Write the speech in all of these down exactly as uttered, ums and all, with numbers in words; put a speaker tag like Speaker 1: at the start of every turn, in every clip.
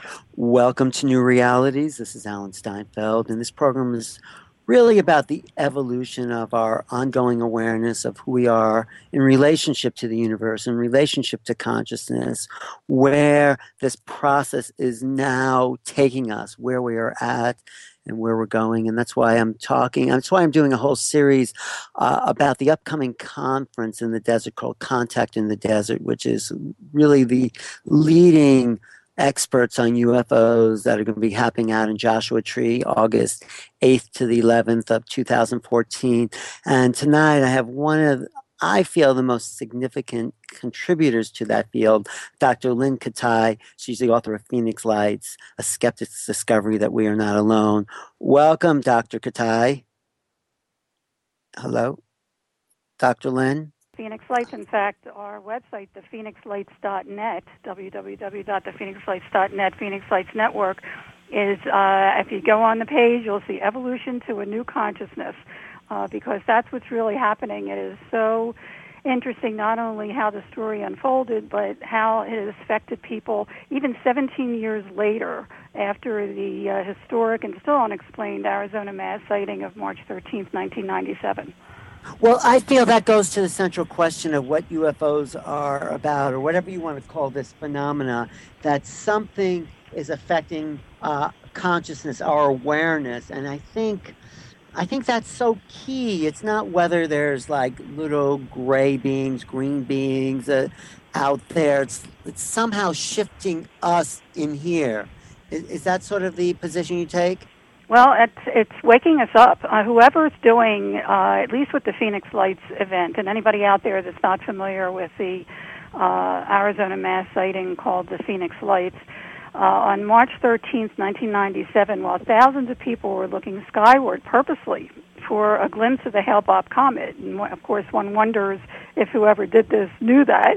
Speaker 1: Welcome to New Realities. This is Alan Steinfeld, and this program is really about the evolution of our ongoing awareness of who we are in relationship to the universe, in relationship to consciousness, where this process is now taking us, where we are at, and where we're going. And that's why I'm talking, that's why I'm doing a whole series uh, about the upcoming conference in the desert called Contact in the Desert, which is really the leading experts on U F Os that are going to be happening out in Joshua Tree, August eighth to the eleventh of two thousand fourteen. And tonight I have one of, I feel, the most significant contributors to that field, Doctor Lynn Katai. She's the author of Phoenix Lights, A Skeptic's Discovery That We Are Not Alone. Welcome, Doctor Katai. Hello, Doctor Lynn.
Speaker 2: Phoenix Lights, in fact, our website, the phoenix lights dot net, w w w dot the phoenix lights dot net, Phoenix Lights Network, is, uh, if you go on the page, you'll see Evolution to a New Consciousness, uh, because that's what's really happening. It is so interesting not only how the story unfolded, but how it has affected people even seventeen years later after the uh, historic and still unexplained Arizona mass sighting of March thirteenth, nineteen ninety-seven.
Speaker 1: Well, I feel that goes to the central question of what U F Os are about, or whatever you want to call this phenomena, that something is affecting uh, consciousness, our awareness. And I think I think that's so key. It's not whether there's like little gray beings, green beings uh, out there. It's, it's somehow shifting us in here. Is, is that sort of the position you take?
Speaker 2: Well, it's it's waking us up. Uh, whoever's doing, uh, at least with the Phoenix Lights event, and anybody out there that's not familiar with the uh, Arizona mass sighting called the Phoenix Lights, uh, on March thirteenth, nineteen ninety-seven, while thousands of people were looking skyward purposely for a glimpse of the Hale-Bopp comet, and of course one wonders if whoever did this knew that.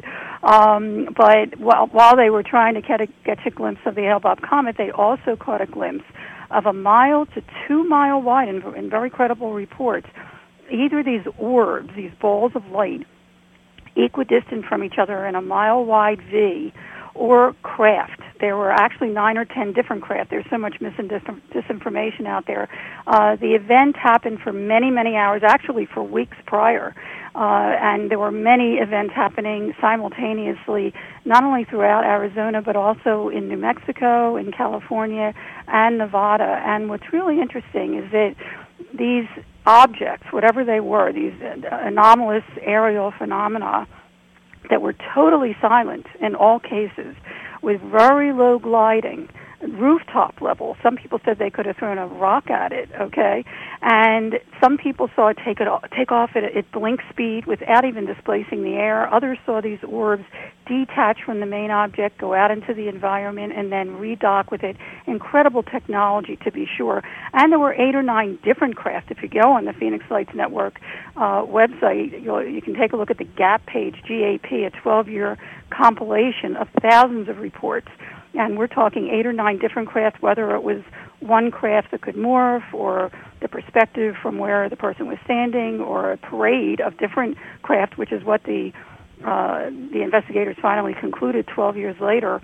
Speaker 2: Um, but while, while they were trying to get a, get a glimpse of the Hale-Bopp comet, they also caught a glimpse of a mile to two mile wide, in, in very credible reports, either these orbs, these balls of light, equidistant from each other in a mile wide V, or craft. There were actually nine or ten different craft. There's so much mis- and dis- disinformation out there. Uh, the event happened for many, many hours, actually for weeks prior. Uh, and there were many events happening simultaneously, not only throughout Arizona, but also in New Mexico, in California, and Nevada. And what's really interesting is that these objects, whatever they were, these anomalous aerial phenomena that were totally silent in all cases, with very low gliding, rooftop level. Some people said they could have thrown a rock at it, okay? And some people saw it take it take off at, at blink speed without even displacing the air. Others saw these orbs detach from the main object, go out into the environment, and then redock with it. Incredible technology, to be sure. And there were eight or nine different craft. If you go on the Phoenix Lights Network uh, website, you'll, you can take a look at the GAP page, G A P, a twelve-year compilation of thousands of reports. And we're talking eight or nine different crafts, whether it was one craft that could morph, or the perspective from where the person was standing, or a parade of different craft, which is what the uh, the investigators finally concluded twelve years later.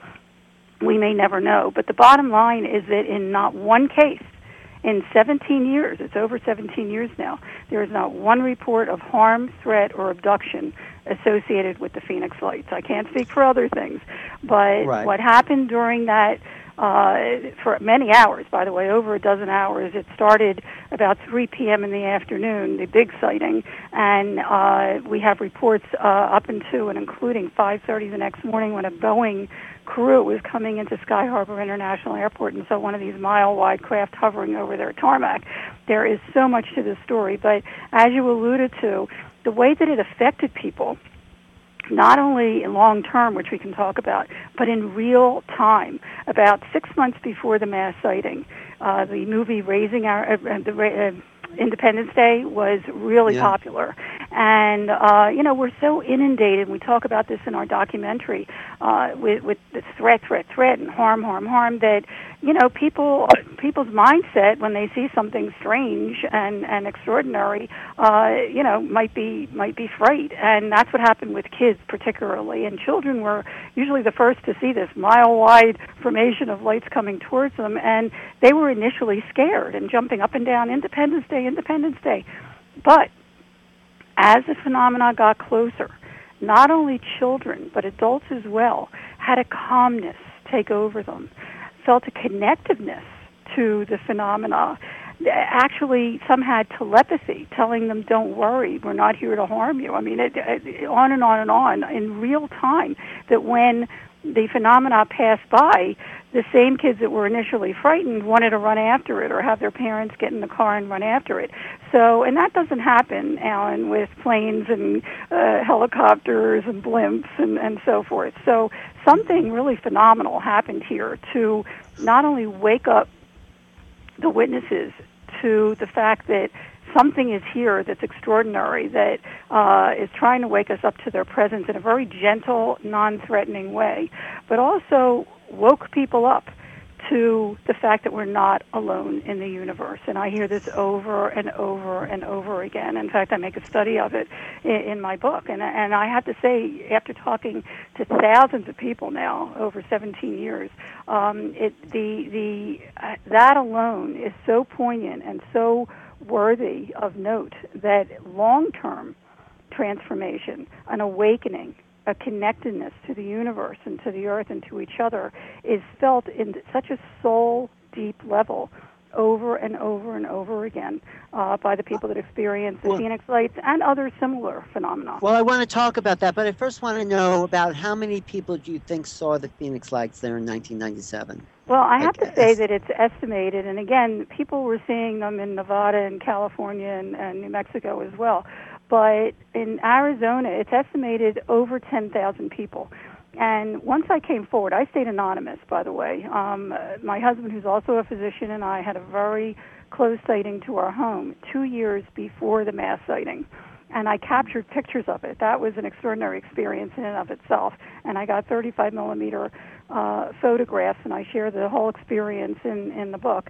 Speaker 2: We may never know. But the bottom line is that in not one case, in seventeen years, it's over seventeen years now, there is not one report of harm, threat, or abduction associated with the Phoenix Lights. I can't speak for other things, but
Speaker 1: Right.
Speaker 2: What happened during that, uh, for many hours, by the way, over a dozen hours, it started about three p.m. in the afternoon, the big sighting, and uh, we have reports uh, up into and including five thirty the next morning when a Boeing crew was coming into Sky Harbor International Airport, and so one of these mile-wide craft hovering over their tarmac. There is so much to this story, but as you alluded to, the way that it affected people, not only in long term, which we can talk about, but in real time. About six months before the mass sighting, uh, the movie Raising Our uh, the uh, Independence Day was really
Speaker 1: Yeah.
Speaker 2: popular, And, uh, you know, we're so inundated, we talk about this in our documentary, uh, with, with the threat, threat, threat, and harm, harm, harm, that, you know, people, people's mindset when they see something strange and, and extraordinary, uh, you know, might be, might be fright. And that's what happened with kids particularly. And children were usually the first to see this mile-wide formation of lights coming towards them, and they were initially scared and jumping up and down, Independence Day, Independence Day. But as the phenomena got closer, not only children, but adults as well, had a calmness take over them, felt a connectiveness to the phenomena. Actually, some had telepathy telling them, don't worry, we're not here to harm you. I mean, it, it, on and on and on in real time, that when the phenomena passed by, the same kids that were initially frightened wanted to run after it or have their parents get in the car and run after it. So, and that doesn't happen, Alan, with planes and uh, helicopters and blimps and, and so forth. So something really phenomenal happened here to not only wake up the witnesses to the fact that something is here that's extraordinary, that uh, is trying to wake us up to their presence in a very gentle, non-threatening way, but also woke people up to the fact that we're not alone in the universe. And I hear this over and over and over again. In fact, I make a study of it in, in my book. And, and I have to say, after talking to thousands of people now over seventeen years, um, it, the, the, uh, that alone is so poignant and so worthy of note that long-term transformation, an awakening, a connectedness to the universe and to the earth and to each other is felt in such a soul-deep level over and over and over again uh, by the people that experience the well, Phoenix Lights and other similar phenomena.
Speaker 1: Well, I want to talk about that, but I first want to know about how many people do you think saw the Phoenix Lights there in nineteen ninety-seven?
Speaker 2: Well, I have to say that it's estimated, and again, people were seeing them in Nevada and California and, and New Mexico as well. But in Arizona, it's estimated over ten thousand people. And once I came forward, I stayed anonymous, by the way. Um, my husband, who's also a physician, and I had a very close sighting to our home two years before the mass sighting. And I captured pictures of it. That was an extraordinary experience in and of itself. And I got thirty-five millimeter uh, photographs, and I share the whole experience in, in the book.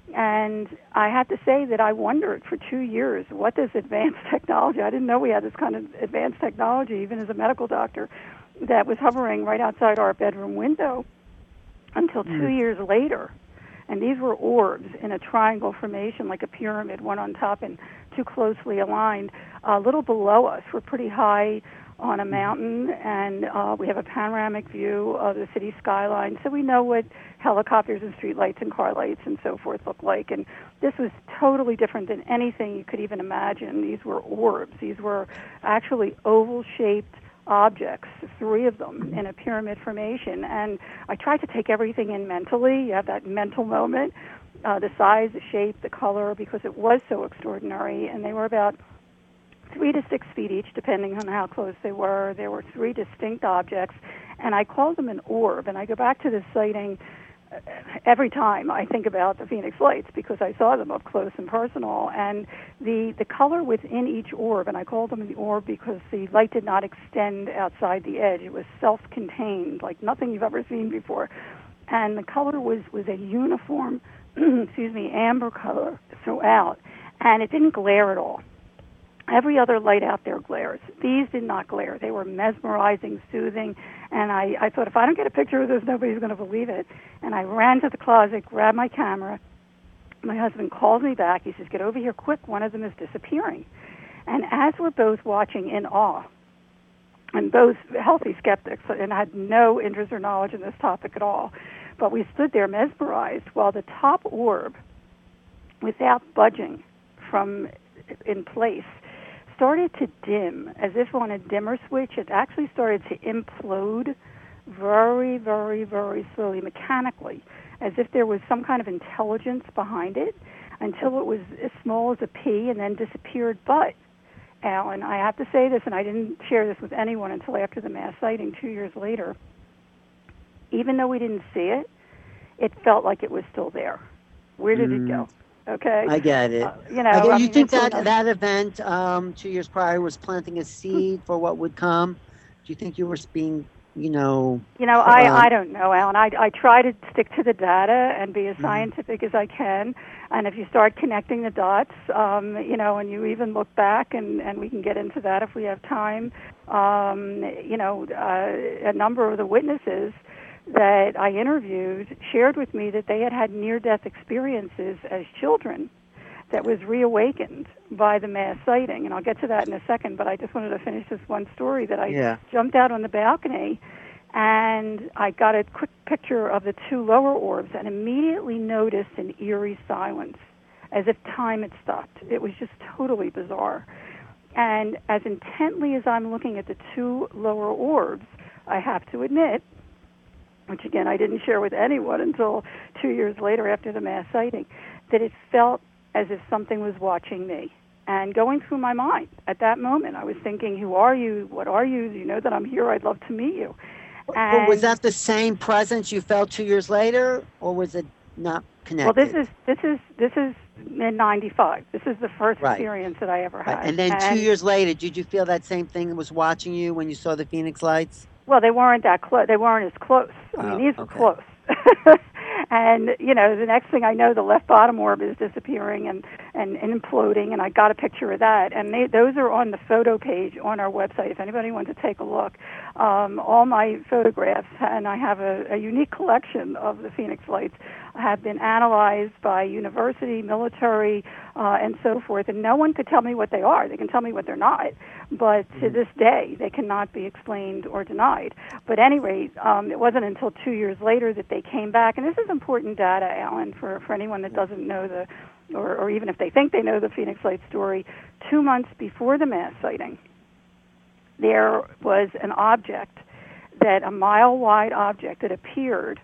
Speaker 2: And I had to say that I wondered for two years, what does advanced technology, I didn't know we had this kind of advanced technology, even as a medical doctor, that was hovering right outside our bedroom window until two mm. years later. And these were orbs in a triangle formation, like a pyramid, one on top and two closely aligned. A little below us, we're pretty high on a mountain, and uh, we have a panoramic view of the city skyline, so we know what helicopters and street lights and car lights and so forth look like. And this was totally different than anything you could even imagine. These were orbs. These were actually oval-shaped objects, three of them in a pyramid formation. And I tried to take everything in mentally. You have that mental moment, uh, the size, the shape, the color, because it was so extraordinary. And they were about three to six feet each, depending on how close they were. There were three distinct objects, and I called them an orb. And I go back to this sighting every time I think about the Phoenix Lights because I saw them up close and personal. And the, the color within each orb, and I called them the orb because the light did not extend outside the edge. It was self-contained, like nothing you've ever seen before. And the color was, was a uniform, excuse me, amber color throughout, and it didn't glare at all. Every other light out there glares. These did not glare. They were mesmerizing, soothing, and I, I thought, if I don't get a picture of this, nobody's going to believe it. And I ran to the closet, grabbed my camera. My husband calls me back. He says, get over here quick. One of them is disappearing. And as we're both watching in awe, and both healthy skeptics, and had no interest or knowledge in this topic at all, but we stood there mesmerized while the top orb, without budging from in place, started to dim, as if on a dimmer switch. It actually started to implode very, very, very slowly, mechanically, as if there was some kind of intelligence behind it, until it was as small as a pea and then disappeared. But, Alan, I have to say this, and I didn't share this with anyone until after the mass sighting two years later, even though we didn't see it, it felt like it was still there. Where did mm. it go? Okay,
Speaker 1: I get it.
Speaker 2: uh, you know,
Speaker 1: I get.
Speaker 2: I
Speaker 1: You
Speaker 2: mean,
Speaker 1: think
Speaker 2: it's
Speaker 1: that
Speaker 2: enough.
Speaker 1: that event um, two years prior was planting a seed for what would come? Do you think you were being, you know,
Speaker 2: You know,
Speaker 1: pr-
Speaker 2: I, I
Speaker 1: um,
Speaker 2: don't know, Alan. I, I try to stick to the data and be as
Speaker 1: mhm.
Speaker 2: scientific as I can. And if you start connecting the dots, um, you know, and you even look back, and, and we can get into that if we have time, um, you know, uh, a number of the witnesses that I interviewed shared with me that they had had near-death experiences as children that was reawakened by the mass sighting. And I'll get to that in a second, but I just wanted to finish this one story that I
Speaker 1: Yeah.
Speaker 2: jumped out on the balcony and I got a quick picture of the two lower orbs and immediately noticed an eerie silence, as if time had stopped. It was just totally bizarre. And as intently as I'm looking at the two lower orbs, I have to admit, which again I didn't share with anyone until two years later after the mass sighting, that it felt as if something was watching me. And going through my mind at that moment, I was thinking, who are you? What are you? You know that I'm here. I'd love to meet you.
Speaker 1: But was
Speaker 2: And
Speaker 1: that the same presence you felt two years later, or was it not
Speaker 2: well, this
Speaker 1: connected?
Speaker 2: is this is this is in ninety-five. This is the first
Speaker 1: Right.
Speaker 2: experience that I ever
Speaker 1: Right.
Speaker 2: had.
Speaker 1: And then two
Speaker 2: And
Speaker 1: years later, did you feel that same thing that was watching you when you saw the Phoenix lights?
Speaker 2: well, they weren't that close. They weren't as close. I mean,
Speaker 1: Oh,
Speaker 2: these were
Speaker 1: okay.
Speaker 2: close. And you know, the next thing I know, the left bottom orb is disappearing and, and, and imploding, and I got a picture of that. And they, those are on the photo page on our website. If anybody wants to take a look, um, all my photographs, and I have a, a unique collection of the Phoenix lights, have been analyzed by university, military, uh, and so forth. And no one could tell me what they are. They can tell me what they're not, but to this day, they cannot be explained or denied. But at any rate, um, it wasn't until two years later that they came back. And this is important data, Alan, for, for anyone that doesn't know the, or, or even if they think they know the Phoenix Light story. Two months before the mass sighting, there was an object, that a mile-wide object that appeared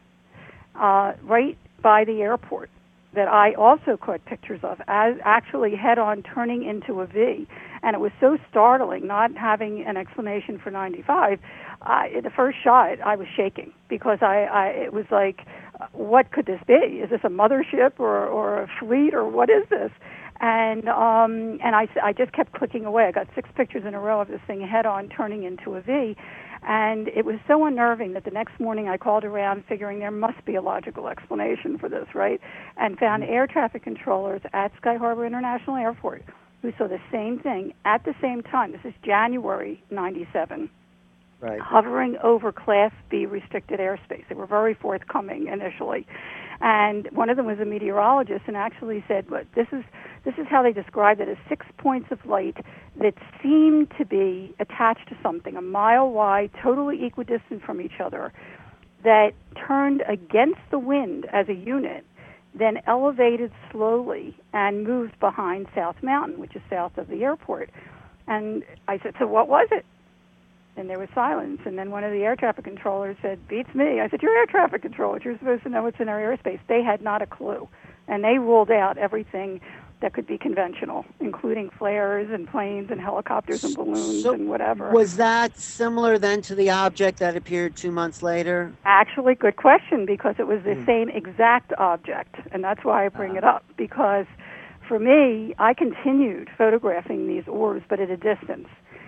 Speaker 2: uh, right by the airport that I also caught pictures of, as actually head-on turning into a V. And it was so startling, not having an explanation for ninety-five. I, the first shot, I was shaking because I, I it was like, what could this be? Is this a mothership or, or a fleet, or what is this? And um, and I, I just kept clicking away. I got six pictures in a row of this thing head-on turning into a V. And it was so unnerving that the next morning I called around figuring there must be a logical explanation for this, right? And found air traffic controllers at Sky Harbor International Airport who saw the same thing at the same time. This is January ninety-seven.
Speaker 1: Right.
Speaker 2: Hovering over Class B restricted airspace. They were very forthcoming initially. And one of them was a meteorologist and actually said, "But this is this is how they described it, as six points of light that seemed to be attached to something, a mile wide, totally equidistant from each other, that turned against the wind as a unit, then elevated slowly and moved behind South Mountain, which is south of the airport." And I said, "So what was it?" And there was silence. And then one of the air traffic controllers said, "Beats me." I said, "You're air traffic controllers. You're supposed to know what's in our airspace." They had not a clue. And they ruled out everything that could be conventional, including flares and planes and helicopters and balloons
Speaker 1: So
Speaker 2: and whatever.
Speaker 1: was that similar then to the object that appeared two months later?
Speaker 2: Actually, good question, because it was the
Speaker 1: Hmm.
Speaker 2: same exact object. And that's why I bring it up, because for me, I continued photographing these orbs, but at a distance.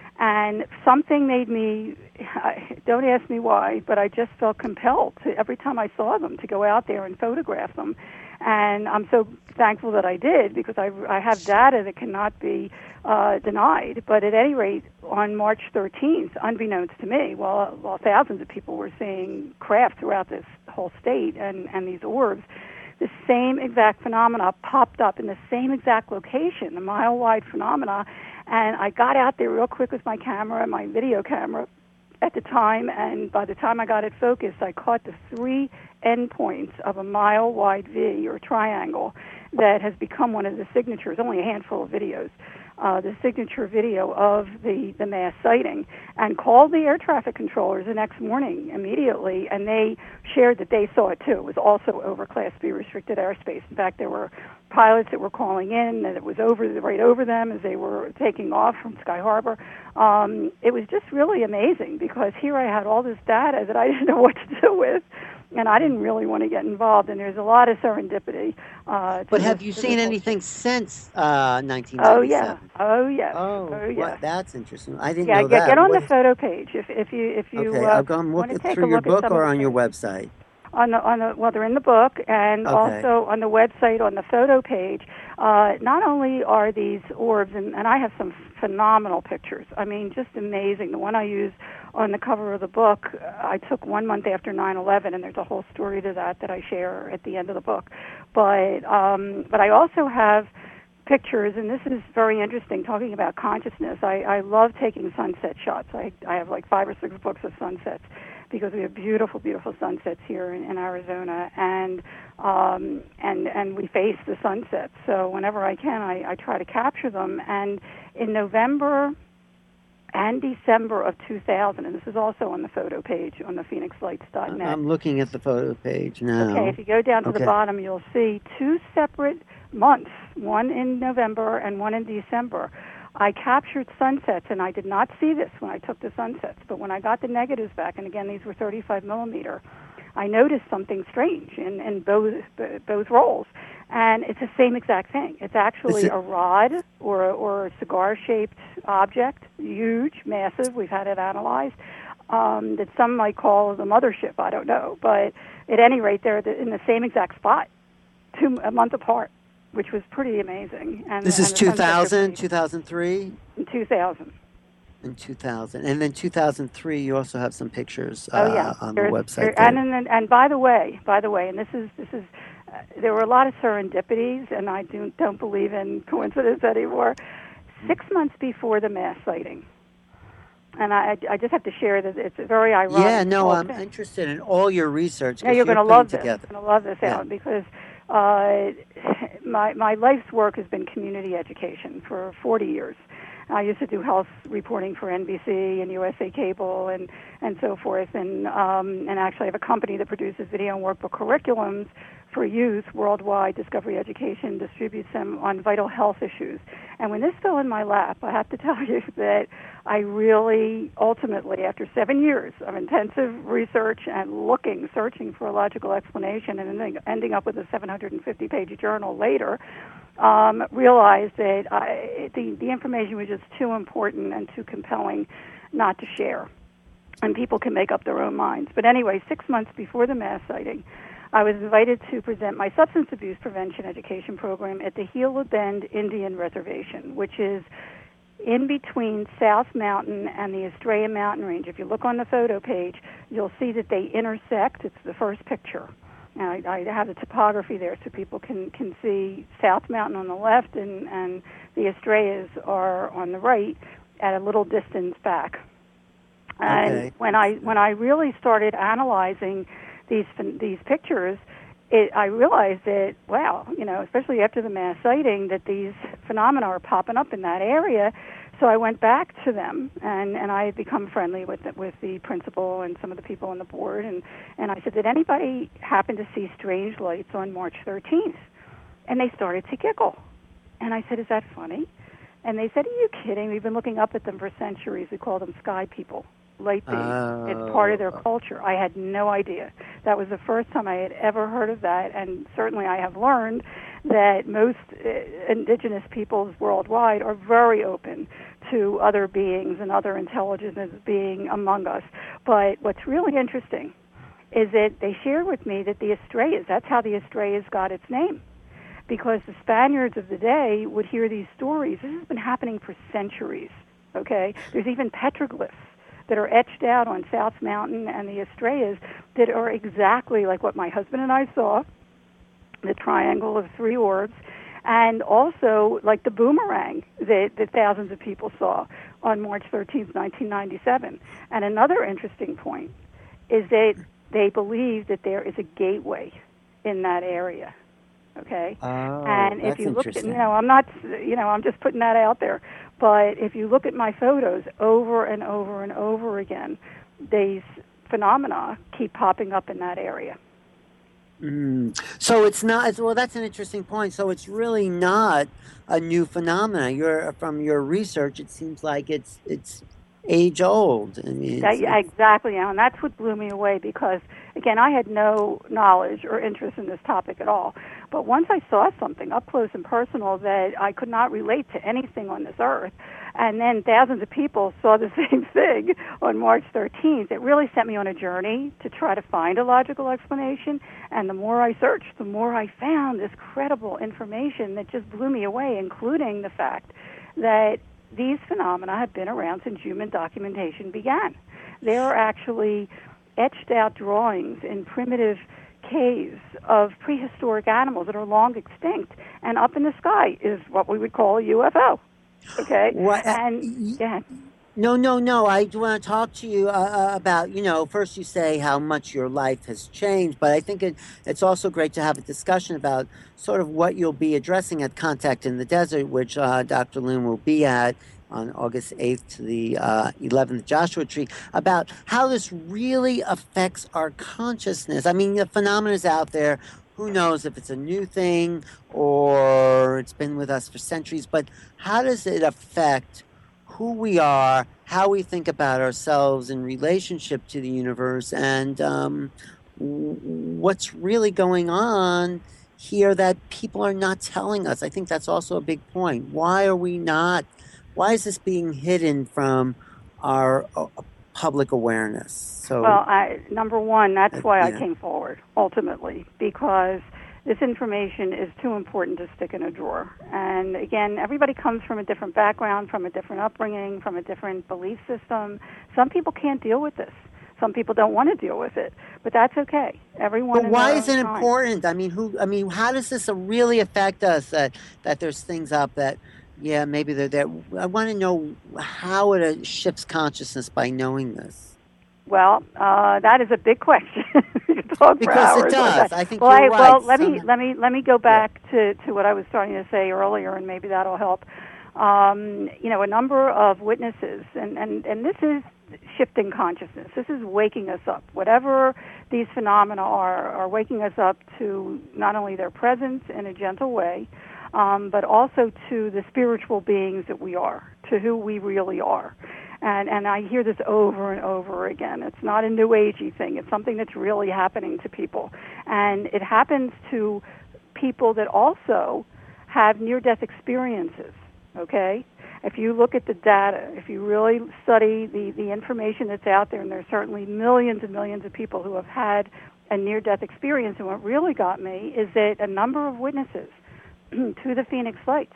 Speaker 2: And something made me, don't ask me why, but I just felt compelled to, every time I saw them, to go out there and photograph them. And I'm so thankful that I did, because I, I have data that cannot be uh, denied. But at any rate, on March thirteenth, unbeknownst to me, while, while thousands of people were seeing craft throughout this whole state and, and these orbs, the same exact phenomena popped up in the same exact location, the mile-wide phenomena. And I got out there real quick with my camera, my video camera at the time, and by the time I got it focused, I caught the three endpoints of a mile-wide V, or triangle, that has become one of the signatures, only a handful of videos, uh, the signature video of the, the mass sighting, and called the air traffic controllers the next morning immediately, and they shared that they saw it too. It was also over Class B restricted airspace. In fact, there were pilots that were calling in, and it was over right over them as they were taking off from Sky Harbor. Um, it was just really amazing, because here I had all this data that I didn't know what to do with, and I didn't really want to get involved. And there's a lot of serendipity. Uh, to
Speaker 1: But
Speaker 2: this,
Speaker 1: have you
Speaker 2: to
Speaker 1: seen
Speaker 2: this whole
Speaker 1: anything since uh,
Speaker 2: Oh yeah.
Speaker 1: nineteen ninety-seven?
Speaker 2: Oh yes.
Speaker 1: Oh,
Speaker 2: Oh
Speaker 1: what?
Speaker 2: yes.
Speaker 1: That's interesting. I didn't
Speaker 2: Yeah.
Speaker 1: know
Speaker 2: Get
Speaker 1: that.
Speaker 2: get on
Speaker 1: What
Speaker 2: the
Speaker 1: is?
Speaker 2: photo page if if you if you
Speaker 1: Okay,
Speaker 2: uh,
Speaker 1: I'll go and
Speaker 2: want
Speaker 1: look
Speaker 2: to
Speaker 1: it
Speaker 2: take
Speaker 1: through
Speaker 2: a
Speaker 1: your
Speaker 2: look at
Speaker 1: book
Speaker 2: some of
Speaker 1: or
Speaker 2: the
Speaker 1: on your
Speaker 2: things
Speaker 1: website.
Speaker 2: on the on the well, they're in the book, and
Speaker 1: Okay.
Speaker 2: also on the website on the photo page. Uh, not only are these orbs, and, and I have some phenomenal pictures. I mean, just amazing. The one I use on the cover of the book, uh, I took one month after nine eleven, and there's a whole story to that that I share at the end of the book. But um, but I also have pictures, and this is very interesting, talking about consciousness. I, I love taking sunset shots. I, I have like five or six books of sunsets because we have beautiful, beautiful sunsets here in, in Arizona, and um, and and we face the sunsets. So whenever I can, I, I try to capture them. And in November and December of two thousand, and this is also on the photo page on the phoenix lights dot net.
Speaker 1: I'm looking at the photo page
Speaker 2: Okay,
Speaker 1: now.
Speaker 2: if you go down to the
Speaker 1: Okay.
Speaker 2: bottom, you'll see two separate months, one in November and one in December. I captured sunsets, and I did not see this when I took the sunsets, but when I got the negatives back, and again, these were thirty-five millimeter, I noticed something strange in, in both, both rolls. And it's the same exact thing. It's
Speaker 1: Is
Speaker 2: actually
Speaker 1: it?
Speaker 2: a rod or, or a cigar-shaped object, huge, massive. We've had it analyzed. Um, that some might call the mothership. I don't know. But at any rate, they're in the same exact spot, two a month apart, which was pretty amazing. And,
Speaker 1: This is
Speaker 2: and the sunsets are
Speaker 1: two thousand,
Speaker 2: pretty
Speaker 1: two thousand three,
Speaker 2: in two thousand.
Speaker 1: and two thousand. And then two thousand three, you also have some pictures
Speaker 2: Oh yeah,
Speaker 1: uh, on the
Speaker 2: there's
Speaker 1: website
Speaker 2: there, and,
Speaker 1: there.
Speaker 2: and and by the way, by the way, and this is this is uh, there were a lot of serendipities, and I do don't believe in coincidence anymore. Six months before the mass sighting, and I I just have to share that it's very
Speaker 1: Yeah,
Speaker 2: ironic. The
Speaker 1: no,
Speaker 2: whole
Speaker 1: I'm
Speaker 2: thing.
Speaker 1: interested in all your research
Speaker 2: Now
Speaker 1: because
Speaker 2: you're going
Speaker 1: you're
Speaker 2: to
Speaker 1: putting
Speaker 2: love this.
Speaker 1: together.
Speaker 2: You're going to love this,
Speaker 1: Yeah.
Speaker 2: Alan, because uh, my my life's work has been community education for forty years. I used to do health reporting for N B C and U S A Cable and, and so forth, and um, and actually I have a company that produces video and workbook curriculums for youth worldwide. Discovery Education distributes them on vital health issues. And when this fell in my lap, I have to tell you that I really, ultimately, after seven years of intensive research and looking, searching for a logical explanation, and ending, ending up with a seven hundred fifty page journal later, um, realized that I, the, the information was just too important and too compelling not to share. And people can make up their own minds. But anyway, six months before the mass sighting, I was invited to present my substance abuse prevention education program at the Gila Bend Indian Reservation, which is in between South Mountain and the Estrella Mountain Range. If you look on the photo page, you'll see that they intersect. It's the first picture. And I, I have the topography there so people can, can see South Mountain on the left and, and the Estrellas are on the right at a little distance back. And
Speaker 1: Okay.
Speaker 2: when I when I really started analyzing these these pictures, it, I realized that, wow, you know, especially after the mass sighting, that these phenomena are popping up in that area. So I went back to them, and, and I had become friendly with the, with the principal and some of the people on the board, and, and I said, did anybody happen to see strange lights on March thirteenth? And they started to giggle. And I said, is that funny? And they said, are you kidding? We've been looking up at them for centuries. We call them sky people, light beings. It's part of their
Speaker 1: Oh,
Speaker 2: culture. I had no idea. That was the first time I had ever heard of that, and certainly I have learned that most uh, indigenous peoples worldwide are very open to other beings and other intelligences being among us. But what's really interesting is that they shared with me that the Estrellas, that's how the Estrellas got its name, because the Spaniards of the day would hear these stories. This has been happening for centuries, okay? There's even petroglyphs that are etched out on South Mountain and the Estrellas that are exactly like what my husband and I saw, the triangle of three orbs, and also like the boomerang that, that thousands of people saw on March thirteenth, nineteen ninety-seven. And another interesting point is that they believe that there is a gateway in that area. Okay,
Speaker 1: oh,
Speaker 2: and if
Speaker 1: that's
Speaker 2: you look at, you
Speaker 1: interesting.
Speaker 2: know, I'm not, you know, I'm just putting that out there, but if you look at my photos over and over and over again, these phenomena keep popping up in that area.
Speaker 1: Mm. So it's not, it's- well, that's an interesting point. So it's really not a new phenomena. You're from your research, it seems like it's it's age old. I mean,
Speaker 2: That,
Speaker 1: it's,
Speaker 2: yeah,
Speaker 1: it's
Speaker 2: exactly, and that's what blew me away because, again, I had no knowledge or interest in this topic at all. But once I saw something up close and personal that I could not relate to anything on this earth, and then thousands of people saw the same thing on March thirteenth, it really set me on a journey to try to find a logical explanation. And the more I searched, the more I found this credible information that just blew me away, including the fact that these phenomena have been around since human documentation began. There are actually etched out drawings in primitive caves of prehistoric animals that are long extinct, and up in the sky is what we would call a U F O. Okay?
Speaker 1: what. Uh,
Speaker 2: And
Speaker 1: y-
Speaker 2: yeah,
Speaker 1: no, no, no. I do want to talk to you uh, uh, about, you know, first you say how much your life has changed, but I think it, it's also great to have a discussion about sort of what you'll be addressing at Contact in the Desert, which uh, doctor Loom will be at on August eighth to the uh, eleventh Joshua Tree, about how this really affects our consciousness. I mean, the phenomenon is out there. Who knows if it's a new thing or it's been with us for centuries, but how does it affect who we are, how we think about ourselves in relationship to the universe, and um, what's really going on here that people are not telling us. I think that's also a big point. Why are we not? Why is this being hidden from our uh, public awareness? So,
Speaker 2: well, I, number one, that's
Speaker 1: uh,
Speaker 2: why I
Speaker 1: yeah.
Speaker 2: came forward, ultimately, because this information is too important to stick in a drawer. And again, everybody comes from a different background, from a different upbringing, from a different belief system. Some people can't deal with this. Some people don't want to deal with it, but that's okay. Everyone
Speaker 1: But
Speaker 2: in their
Speaker 1: why is
Speaker 2: own
Speaker 1: it
Speaker 2: time.
Speaker 1: important? I mean, who? I mean, how does this really affect us? That that there's things up that, yeah, maybe they're there. I want to know how it uh, shifts consciousness by knowing this,
Speaker 2: Well, uh, that is a big question. We could talk for
Speaker 1: because it
Speaker 2: hours on that.
Speaker 1: does. I think
Speaker 2: Well,
Speaker 1: you're
Speaker 2: I,
Speaker 1: right.
Speaker 2: well, let me
Speaker 1: Some,
Speaker 2: let me let me go
Speaker 1: yeah,
Speaker 2: back to, to what I was starting to say earlier, and maybe that'll help. Um, you know, a number of witnesses, and, and, and this is shifting consciousness. This is waking us up. Whatever these phenomena are, are waking us up to not only their presence in a gentle way, um, but also to the spiritual beings that we are, to who we really are. And and I hear this over and over again. It's not a new agey thing. It's something that's really happening to people. And it happens to people that also have near-death experiences, okay? If you look at the data, if you really study the, the information that's out there, and there's certainly millions and millions of people who have had a near-death experience, and what really got me is that a number of witnesses to the Phoenix Lights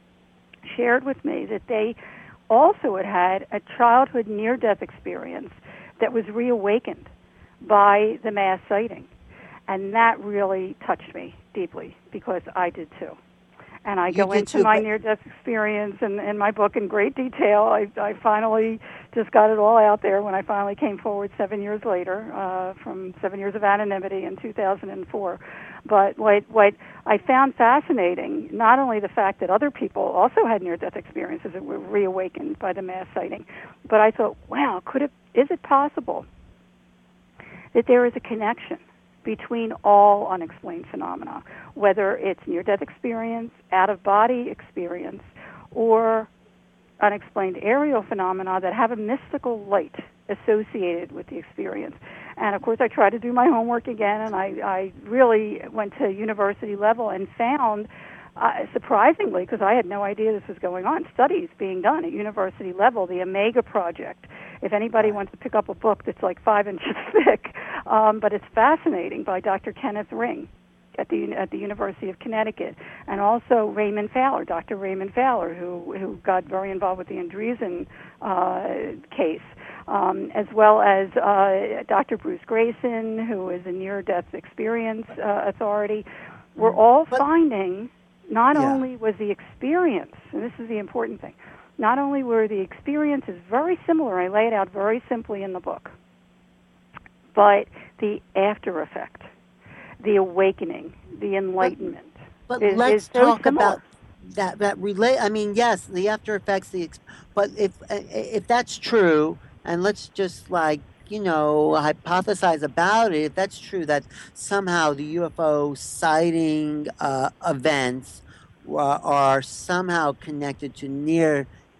Speaker 2: shared with me that they also had had a childhood near-death experience that was reawakened by the mass sighting. And that really touched me deeply because I did too. And I
Speaker 1: you
Speaker 2: go
Speaker 1: did
Speaker 2: into
Speaker 1: too.
Speaker 2: my
Speaker 1: But
Speaker 2: near-death experience in, in my book in great detail. I, I finally just got it all out there when I finally came forward seven years later, uh, from seven years of anonymity in two thousand four. But what, what I found fascinating, not only the fact that other people also had near-death experiences that were reawakened by the mass sighting, but I thought, wow, could it, is it possible that there is a connection between all unexplained phenomena, whether it's near-death experience, out-of-body experience, or unexplained aerial phenomena that have a mystical light associated with the experience. And of course, I tried to do my homework again, and I, I really went to university level and found, uh, surprisingly, because I had no idea this was going on, studies being done at university level, the Omega Project. If anybody
Speaker 1: right.
Speaker 2: wants to pick up a book that's like five inches thick, um, but it's fascinating, by Doctor Kenneth Ring at the at the University of Connecticut, and also Raymond Fowler, Doctor Raymond Fowler, who who got very involved with the Andreessen uh, case, um, as well as uh, Doctor Bruce Grayson, who is a near-death experience uh, authority. We're all
Speaker 1: but
Speaker 2: finding not
Speaker 1: yeah.
Speaker 2: only was the experience, and this is the important thing, not only were the experiences very similar, I lay it out very simply in the book, but the after effect, the awakening, the
Speaker 1: But
Speaker 2: enlightenment
Speaker 1: but
Speaker 2: is, is
Speaker 1: let's
Speaker 2: so
Speaker 1: talk about
Speaker 2: similar.
Speaker 1: that that relate. I mean, yes, the after effects, the ex- but if if that's true, and let's just like you know hypothesize about it. If that's true, that somehow the U F O sighting uh, events uh, are somehow connected to near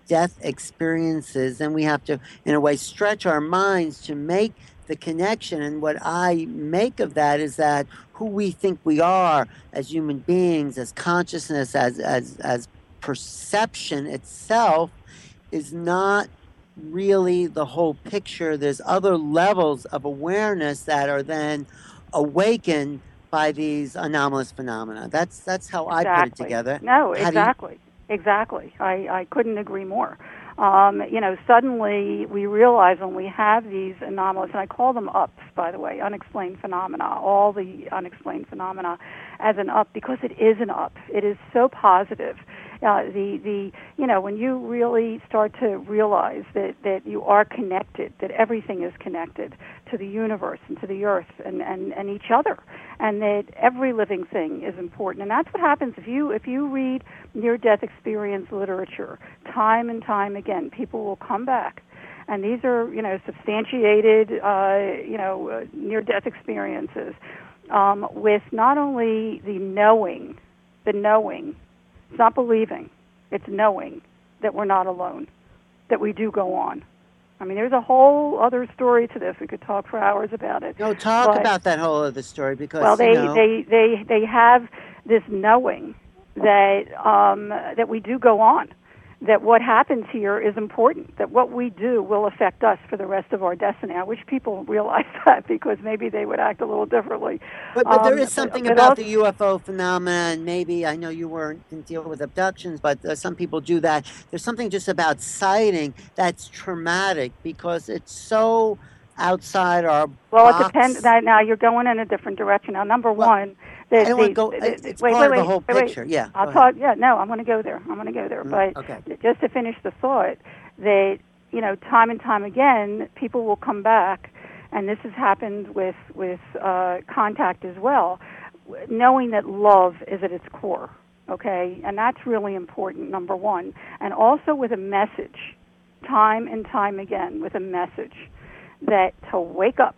Speaker 1: death experiences, then we have to, in a way, stretch our minds to make the connection. And what I make of that is that who we think we are as human beings, as consciousness, as as as perception itself is not really the whole picture. There's other levels of awareness that are then awakened by these anomalous phenomena. That's that's how I put it
Speaker 2: Exactly.
Speaker 1: together.
Speaker 2: No,
Speaker 1: How do you?
Speaker 2: exactly. Exactly. I, I couldn't agree more. Um, you know, suddenly we realize when we have these anomalous, and I call them ups, by the way, unexplained phenomena, all the unexplained phenomena as an up because it is an up. It is so positive. Uh, the, the, you know, when you really start to realize that, that you are connected, that everything is connected to the universe and to the earth and, and, and each other, and that every living thing is important. And that's what happens if you, if you read near-death experience literature time and time again. People will come back, and these are, you know, substantiated, uh, you know, uh, near-death experiences um, with not only the knowing, the knowing, it's not believing, it's knowing that we're not alone, that we do go on. I mean, there's a whole other story to this. We could talk for hours about it.
Speaker 1: No, talk
Speaker 2: But
Speaker 1: about that whole other story
Speaker 2: well,
Speaker 1: because you
Speaker 2: they
Speaker 1: know.
Speaker 2: they they they have this knowing that um, that we do go on, that what happens here is important, that what we do will affect us for the rest of our destiny. I wish people realized that because maybe they would act a little differently.
Speaker 1: But but there
Speaker 2: Um,
Speaker 1: is
Speaker 2: but
Speaker 1: something
Speaker 2: but
Speaker 1: about
Speaker 2: also,
Speaker 1: the U F O phenomena, and maybe I know you weren't didn't deal with abductions, but uh, some people do that. There's something just about sighting that's traumatic because it's so outside our
Speaker 2: well, it depends.
Speaker 1: box.
Speaker 2: Now, now you're going in a different direction. Now, number
Speaker 1: Well,
Speaker 2: one,
Speaker 1: I
Speaker 2: the
Speaker 1: don't want
Speaker 2: the,
Speaker 1: to go.
Speaker 2: the,
Speaker 1: It's,
Speaker 2: the
Speaker 1: it's
Speaker 2: wait
Speaker 1: part
Speaker 2: wait
Speaker 1: of the
Speaker 2: wait
Speaker 1: whole
Speaker 2: wait wait.
Speaker 1: picture. Yeah,
Speaker 2: I'll
Speaker 1: go ahead.
Speaker 2: talk. Yeah, no, I'm going to go there. I'm going to go there.
Speaker 1: Mm,
Speaker 2: But
Speaker 1: okay.
Speaker 2: just to finish the thought, that you know, time and time again, people will come back, and this has happened with with uh, contact as well, knowing that love is at its core. Okay, and that's really important. Number one, and also with a message, time and time again, with a message that to wake up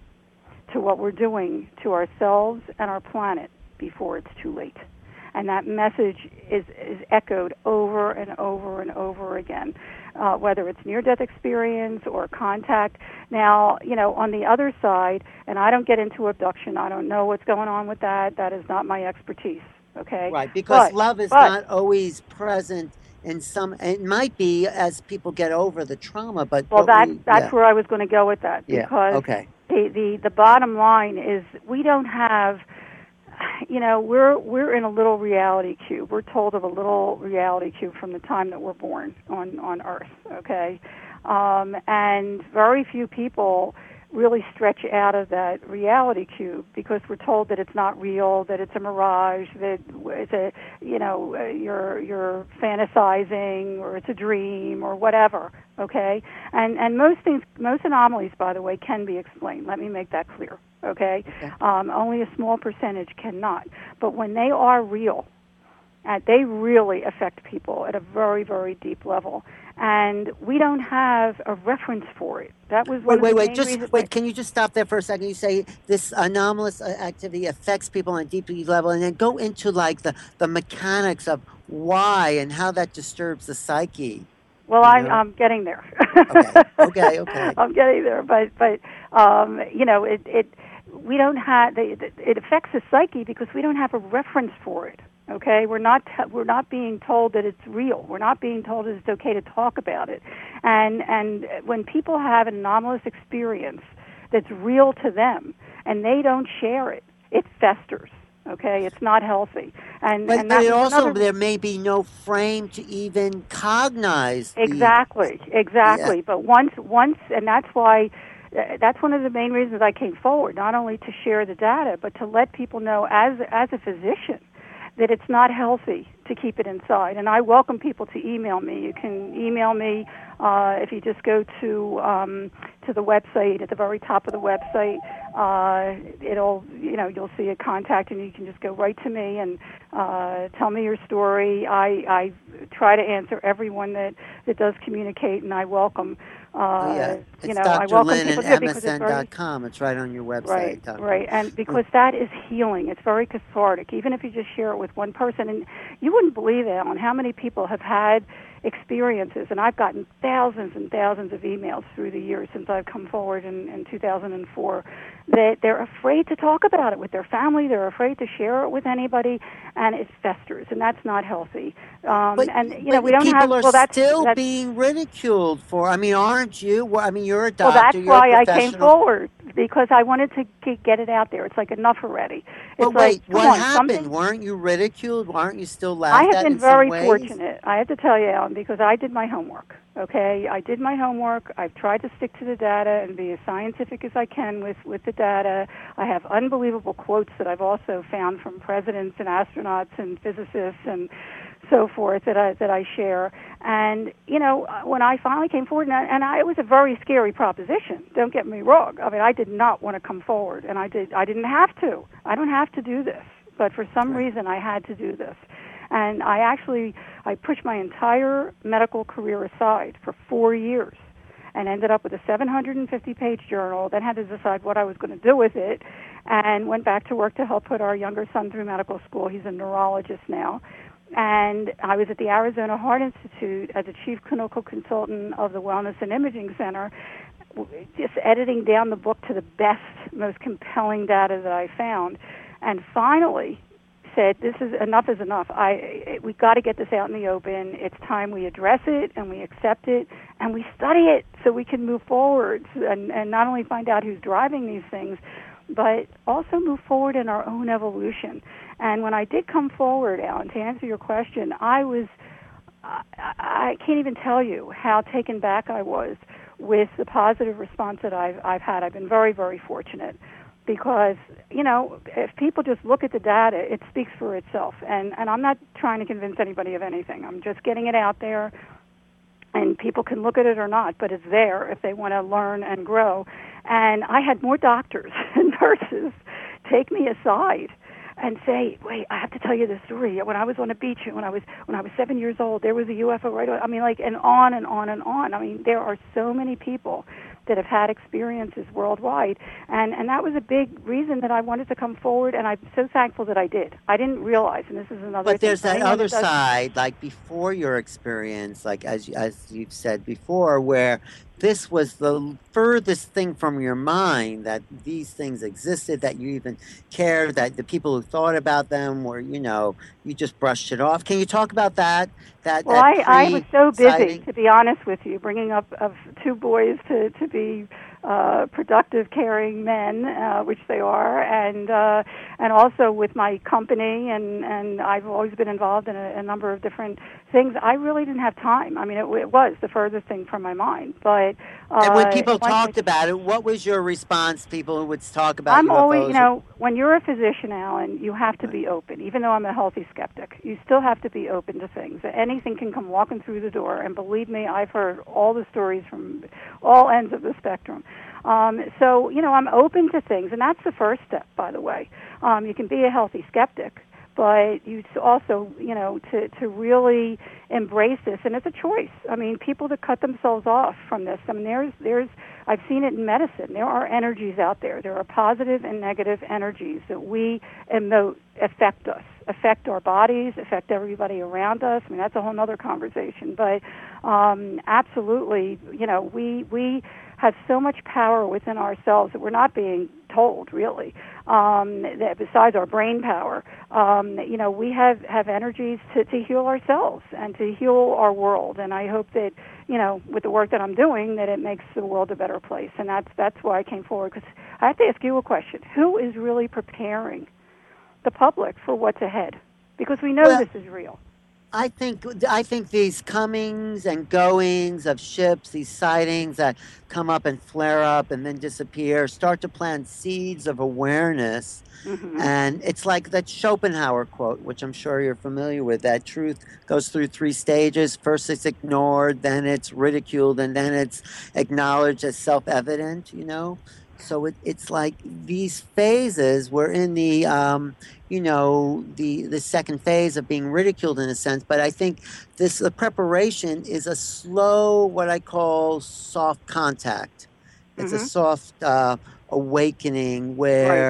Speaker 2: to what we're doing to ourselves and our planet before it's too late. And that message is, is echoed over and over and over again, uh, whether it's near-death experience or contact. Now, you know, on the other side, and I don't get into abduction. I don't know what's going on with that. That is not my expertise, okay?
Speaker 1: Right, because
Speaker 2: But,
Speaker 1: love is
Speaker 2: but,
Speaker 1: not always present in some. It might be as people get over the trauma, but
Speaker 2: well,
Speaker 1: what
Speaker 2: that,
Speaker 1: we,
Speaker 2: that's
Speaker 1: yeah,
Speaker 2: where I was going to go with that
Speaker 1: yeah,
Speaker 2: because
Speaker 1: okay.
Speaker 2: the, the, the bottom line is we don't have you know, we're we're in a little reality cube. We're told of a little reality cube from the time that we're born on on Earth. Okay, um, and very few people really stretch out of that reality cube because we're told that it's not real, that it's a mirage, that it's a you know uh, you're you're fantasizing or it's a dream or whatever. Okay, and and most things, most anomalies, by the way, can be explained. Let me make that clear. Okay,
Speaker 1: Okay.
Speaker 2: um, only a small percentage cannot. But when they are real, uh, they really affect people at a very, very deep level. And we don't have a reference for it. That was one
Speaker 1: Wait,
Speaker 2: of
Speaker 1: wait,
Speaker 2: the
Speaker 1: wait.
Speaker 2: main
Speaker 1: Just
Speaker 2: reasons why.
Speaker 1: wait. Can you just stop there for a second? You say this anomalous uh, activity affects people on a deep level, and then go into like the the mechanics of why and how that disturbs the psyche.
Speaker 2: Well,
Speaker 1: You
Speaker 2: I'm,
Speaker 1: know?
Speaker 2: I'm getting there.
Speaker 1: Okay, okay, okay.
Speaker 2: I'm getting there, but but um, you know, it it we don't have the, it affects the psyche because we don't have a reference for it. Okay, we're not we're not being told that it's real. We're not being told that it's okay to talk about it. And and when people have an anomalous experience that's real to them and they don't share it, it festers. Okay, it's not healthy. And
Speaker 1: But
Speaker 2: and
Speaker 1: but
Speaker 2: that
Speaker 1: it
Speaker 2: was
Speaker 1: also
Speaker 2: another.
Speaker 1: there may be no frame to even cognize the
Speaker 2: Exactly,
Speaker 1: yeah.
Speaker 2: exactly. But once, once, and that's why, uh, that's one of the main reasons I came forward. Not only to share the data, but to let people know, as as a physician, that it's not healthy to keep it inside. And I welcome people to email me. You can email me uh, if you just go to um, to the website at the very top of the website. Uh, it'll you know you'll see a contact, and you can just go right to me and uh, tell me your story. I, I try to answer everyone that, that does communicate, and I welcome.
Speaker 1: Oh
Speaker 2: Uh,
Speaker 1: yeah.
Speaker 2: you
Speaker 1: It's
Speaker 2: know, I
Speaker 1: Doctor
Speaker 2: welcome
Speaker 1: Lynn
Speaker 2: people
Speaker 1: at
Speaker 2: to it because it's
Speaker 1: M S N
Speaker 2: very
Speaker 1: dot com. It's right on your
Speaker 2: right,
Speaker 1: website, Doctor.
Speaker 2: right, and because that is healing. It's very cathartic. Even if you just share it with one person, and you wouldn't believe, Alan, how many people have had experiences. And I've gotten thousands and thousands of emails through the years since I've come forward in, in two thousand four that they're afraid to talk about it with their family. They're afraid to share it with anybody, and it festers, and that's not healthy. Um,
Speaker 1: But
Speaker 2: and, you know,
Speaker 1: but
Speaker 2: we don't
Speaker 1: people
Speaker 2: have,
Speaker 1: are
Speaker 2: well, that's,
Speaker 1: still
Speaker 2: that's
Speaker 1: being ridiculed for. I mean, aren't you? Well, I mean, you're a
Speaker 2: Well,
Speaker 1: doctor.
Speaker 2: that's
Speaker 1: You're a
Speaker 2: why I came
Speaker 1: professional.
Speaker 2: forward, because I wanted to ge- get it out there. It's like enough already. It's
Speaker 1: But
Speaker 2: like,
Speaker 1: wait,
Speaker 2: come
Speaker 1: what
Speaker 2: on,
Speaker 1: happened?
Speaker 2: something.
Speaker 1: Weren't you ridiculed? Aren't you still
Speaker 2: I
Speaker 1: laughed
Speaker 2: have
Speaker 1: at
Speaker 2: been
Speaker 1: in some
Speaker 2: very
Speaker 1: ways?
Speaker 2: fortunate. I have to tell you, Alan, because I did my homework. Okay, I did my homework. I've tried to stick to the data and be as scientific as I can with with the data. I have unbelievable quotes that I've also found from presidents and astronauts and physicists and so forth that I that I share. And you know, when I finally came forward, and, I, and I, it was a very scary proposition. Don't get me wrong. I mean, I did not want to come forward, and I did. I didn't have to. I don't have to do this, but for some
Speaker 1: Right.
Speaker 2: reason, I had to do this. And I actually, I pushed my entire medical career aside for four years and ended up with a seven hundred fifty page journal, then had to decide what I was going to do with it, and went back to work to help put our younger son through medical school. He's a neurologist now. And I was at the Arizona Heart Institute as a chief clinical consultant of the Wellness and Imaging Center, just editing down the book to the best, most compelling data that I found. And finally, said, this is enough is enough. I we got to get this out in the open. It's time we address it and we accept it and we study it so we can move forward and, and not only find out who's driving these things, but also move forward in our own evolution. And when I did come forward, Alan, to answer your question, I was I, I can't even tell you how taken back I was with the positive response that I've I've had. I've been very, very fortunate. Because, you know, if people just look at the data, it speaks for itself. And, and I'm not trying to convince anybody of anything. I'm just getting it out there, and people can look at it or not, but it's there if they want to learn and grow. And I had more doctors and nurses take me aside and say, wait, I have to tell you this story. When I was on a beach, when I was when I was seven years old, there was a U F O right away. I mean, like, and on and on and on. I mean, there are so many people that have had experiences worldwide. And, and that was a big reason that I wanted to come forward, and I'm so thankful that I did. I didn't realize, and this is another
Speaker 1: But
Speaker 2: thing.
Speaker 1: there's
Speaker 2: for
Speaker 1: that
Speaker 2: anyone
Speaker 1: other
Speaker 2: that does-
Speaker 1: side, like before your experience, like as you- as you've said before, where this was the furthest thing from your mind that these things existed, that you even cared, that the people who thought about them were, you know, you just brushed it off. Can you talk about that? That
Speaker 2: Well,
Speaker 1: that
Speaker 2: I, I was so busy,
Speaker 1: pre-sighting?
Speaker 2: to be honest with you, bringing up of two boys to, to be uh, productive, caring men, uh, which they are, and uh, and also with my company, and, and I've always been involved in a, a number of different things. I really didn't have time. I mean, it, it was the furthest thing from my mind. But uh,
Speaker 1: And when people
Speaker 2: once
Speaker 1: talked
Speaker 2: I,
Speaker 1: about it, what was your response? People who would talk about
Speaker 2: I'm always, you
Speaker 1: U F Os.
Speaker 2: know, when you're a physician, Alan, you have to be open. Even though I'm a healthy skeptic, you still have to be open to things. Anything can come walking through the door, and believe me, I've heard all the stories from all ends of the spectrum. Um, so, you know, I'm open to things, and that's the first step, by the way. Um, you can be a healthy skeptic, but you also, you know, to, to really embrace this, and it's a choice. I mean, people that cut themselves off from this, I mean, there's, there's, I've seen it in medicine. There are energies out there. There are positive and negative energies that we emote affect us, affect our bodies, affect everybody around us. I mean, that's a whole other conversation. But um, absolutely, you know, we we have so much power within ourselves that we're not being told, really. Um, that besides our brain power, um, you know, we have, have energies to, to heal ourselves and to heal our world. And I hope that, you know, with the work that I'm doing, that it makes the world a better place. And that's that's why I came forward. Because I have to ask you a question: who is really preparing the public for what's ahead? Because we know
Speaker 1: Well,
Speaker 2: this is real.
Speaker 1: I think I think these comings and goings of ships, these sightings that come up and flare up and then disappear, start to plant seeds of awareness.
Speaker 2: Mm-hmm.
Speaker 1: And it's like that Schopenhauer quote, which I'm sure you're familiar with, that truth goes through three stages. First it's ignored, then it's ridiculed, and then it's acknowledged as self-evident, you know? So it, it's like these phases, we're in the um, you know, the the second phase of being ridiculed in a sense. But I think this the preparation is a slow, what I call soft contact. It's a
Speaker 2: Mm-hmm.
Speaker 1: soft uh, awakening
Speaker 2: Right.
Speaker 1: where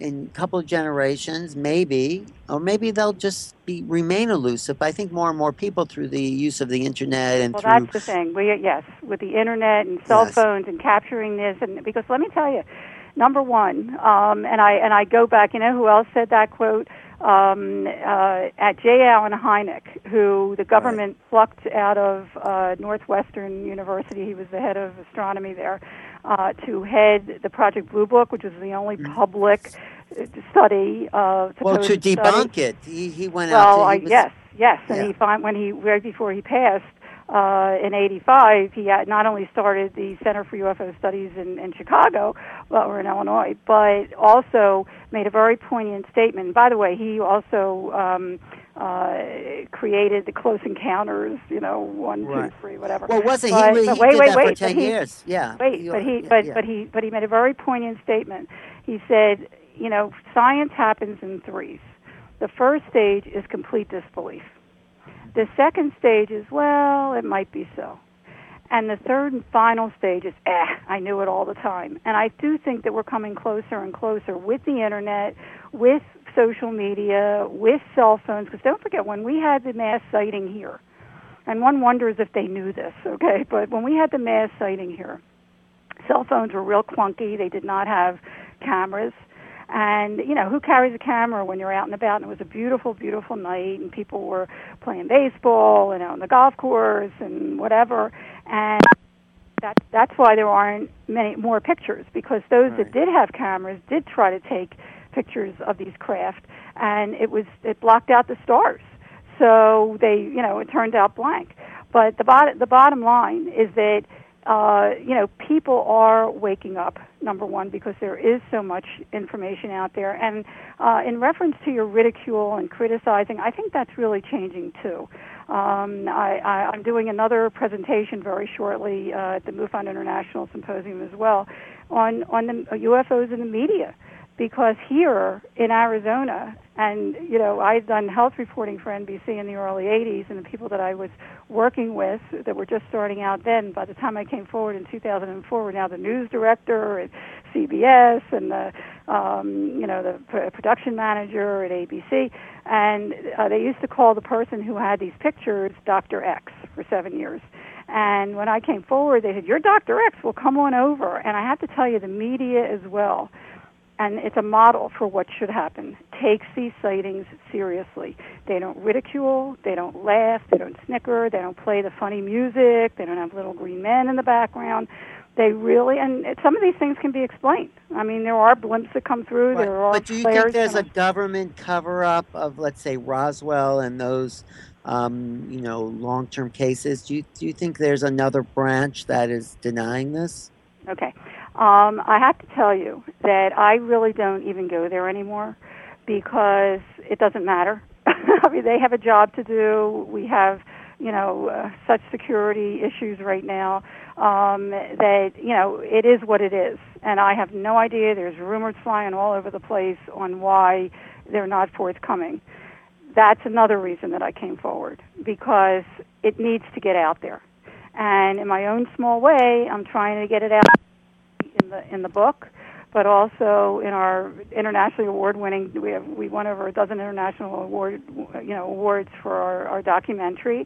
Speaker 1: in a couple of generations, maybe, or maybe they'll just be remain elusive. But I think more and more people through the use of the internet and
Speaker 2: Well,
Speaker 1: through
Speaker 2: that's the thing. We yes, with the internet and cell
Speaker 1: yes,
Speaker 2: phones and capturing this, and because let me tell you, number one, um, and I and I go back. You know who else said that quote? Um, uh, at J. Allen Hynek, who the
Speaker 1: right,
Speaker 2: government plucked out of uh, Northwestern University. He was the head of astronomy there, uh, to head the Project Blue Book, which was the only
Speaker 1: mhm.
Speaker 2: public uh, study, uh,
Speaker 1: Well,
Speaker 2: supposed
Speaker 1: to
Speaker 2: study.
Speaker 1: debunk it, he he went out
Speaker 2: Well,
Speaker 1: to
Speaker 2: I,
Speaker 1: he was
Speaker 2: yes, yes, and
Speaker 1: yeah,
Speaker 2: he find when he right before he passed uh, in eighty-five, he had not only started the Center for U F O Studies in, in Chicago, well, or in Illinois, but also made a very poignant statement. And by the way, he also um, uh, created the Close Encounters, you know, one, two,
Speaker 1: right.
Speaker 2: three, whatever.
Speaker 1: Well, wasn't he?
Speaker 2: But but
Speaker 1: He
Speaker 2: wait,
Speaker 1: did
Speaker 2: wait,
Speaker 1: that for
Speaker 2: wait. But
Speaker 1: ten
Speaker 2: he
Speaker 1: years. Yeah,
Speaker 2: wait,
Speaker 1: you
Speaker 2: but
Speaker 1: are,
Speaker 2: he
Speaker 1: yeah,
Speaker 2: but
Speaker 1: yeah.
Speaker 2: but he but he made a very poignant statement. He said, you know, science happens in threes. The first stage is complete disbelief. The second stage is, well, it might be so. And the third and final stage is, eh, I knew it all the time. And I do think that we're coming closer and closer with the internet, with social media, with cell phones. Because don't forget, when we had the mass sighting here, and one wonders if they knew this, okay, but when we had the mass sighting here, cell phones were real clunky. They did not have cameras. And, you know, who carries a camera when you're out and about? And it was a beautiful, beautiful night, and people were playing baseball and out on the golf course and whatever. And that, that's why there aren't many more pictures, because those that
Speaker 1: Right.
Speaker 2: did have cameras did try to take pictures of these craft, and it was it blocked out the stars. So they, you know, it turned out blank. But the bottom, the bottom line is that uh, you know, people are waking up, number one, because there is so much information out there. And uh, in reference to your ridicule and criticizing, I think that's really changing, too. Um, I, I, I'm doing another presentation very shortly uh, at the MUFON International Symposium as well on, on the U F Os in the media. Because here in Arizona, and, you know, I had done health reporting for N B C in the early eighties, and the people that I was working with that were just starting out then, by the time I came forward in two thousand four, were now the news director at C B S and the, um, you know, the p- production manager at A B C. And uh, they used to call the person who had these pictures Doctor X for seven years. And when I came forward, they said, "You're Doctor X, well, come on over." And I have to tell you, the media as well, and it's a model for what should happen, takes these sightings seriously. They don't ridicule, they don't laugh, they don't snicker, they don't play the funny music, they don't have little green men in the background. They really, and some of these things can be explained. I mean, there are blimps that come through,
Speaker 1: Right.
Speaker 2: there are
Speaker 1: But do you think
Speaker 2: flares, you
Speaker 1: there's a
Speaker 2: know.
Speaker 1: government cover-up of, let's say, Roswell and those, um, you know, long-term cases? Do you do you think there's another branch that is denying this?
Speaker 2: Okay. Um, I have to tell you that I really don't even go there anymore because it doesn't matter. I mean, they have a job to do. We have, you know, uh, such security issues right now um, that, you know, it is what it is. And I have no idea. There's rumors flying all over the place on why they're not forthcoming. That's another reason that I came forward, because it needs to get out there. And in my own small way, I'm trying to get it out in the in the book, but also in our internationally award-winning. We have we won over a dozen international award you know awards for our, our documentary,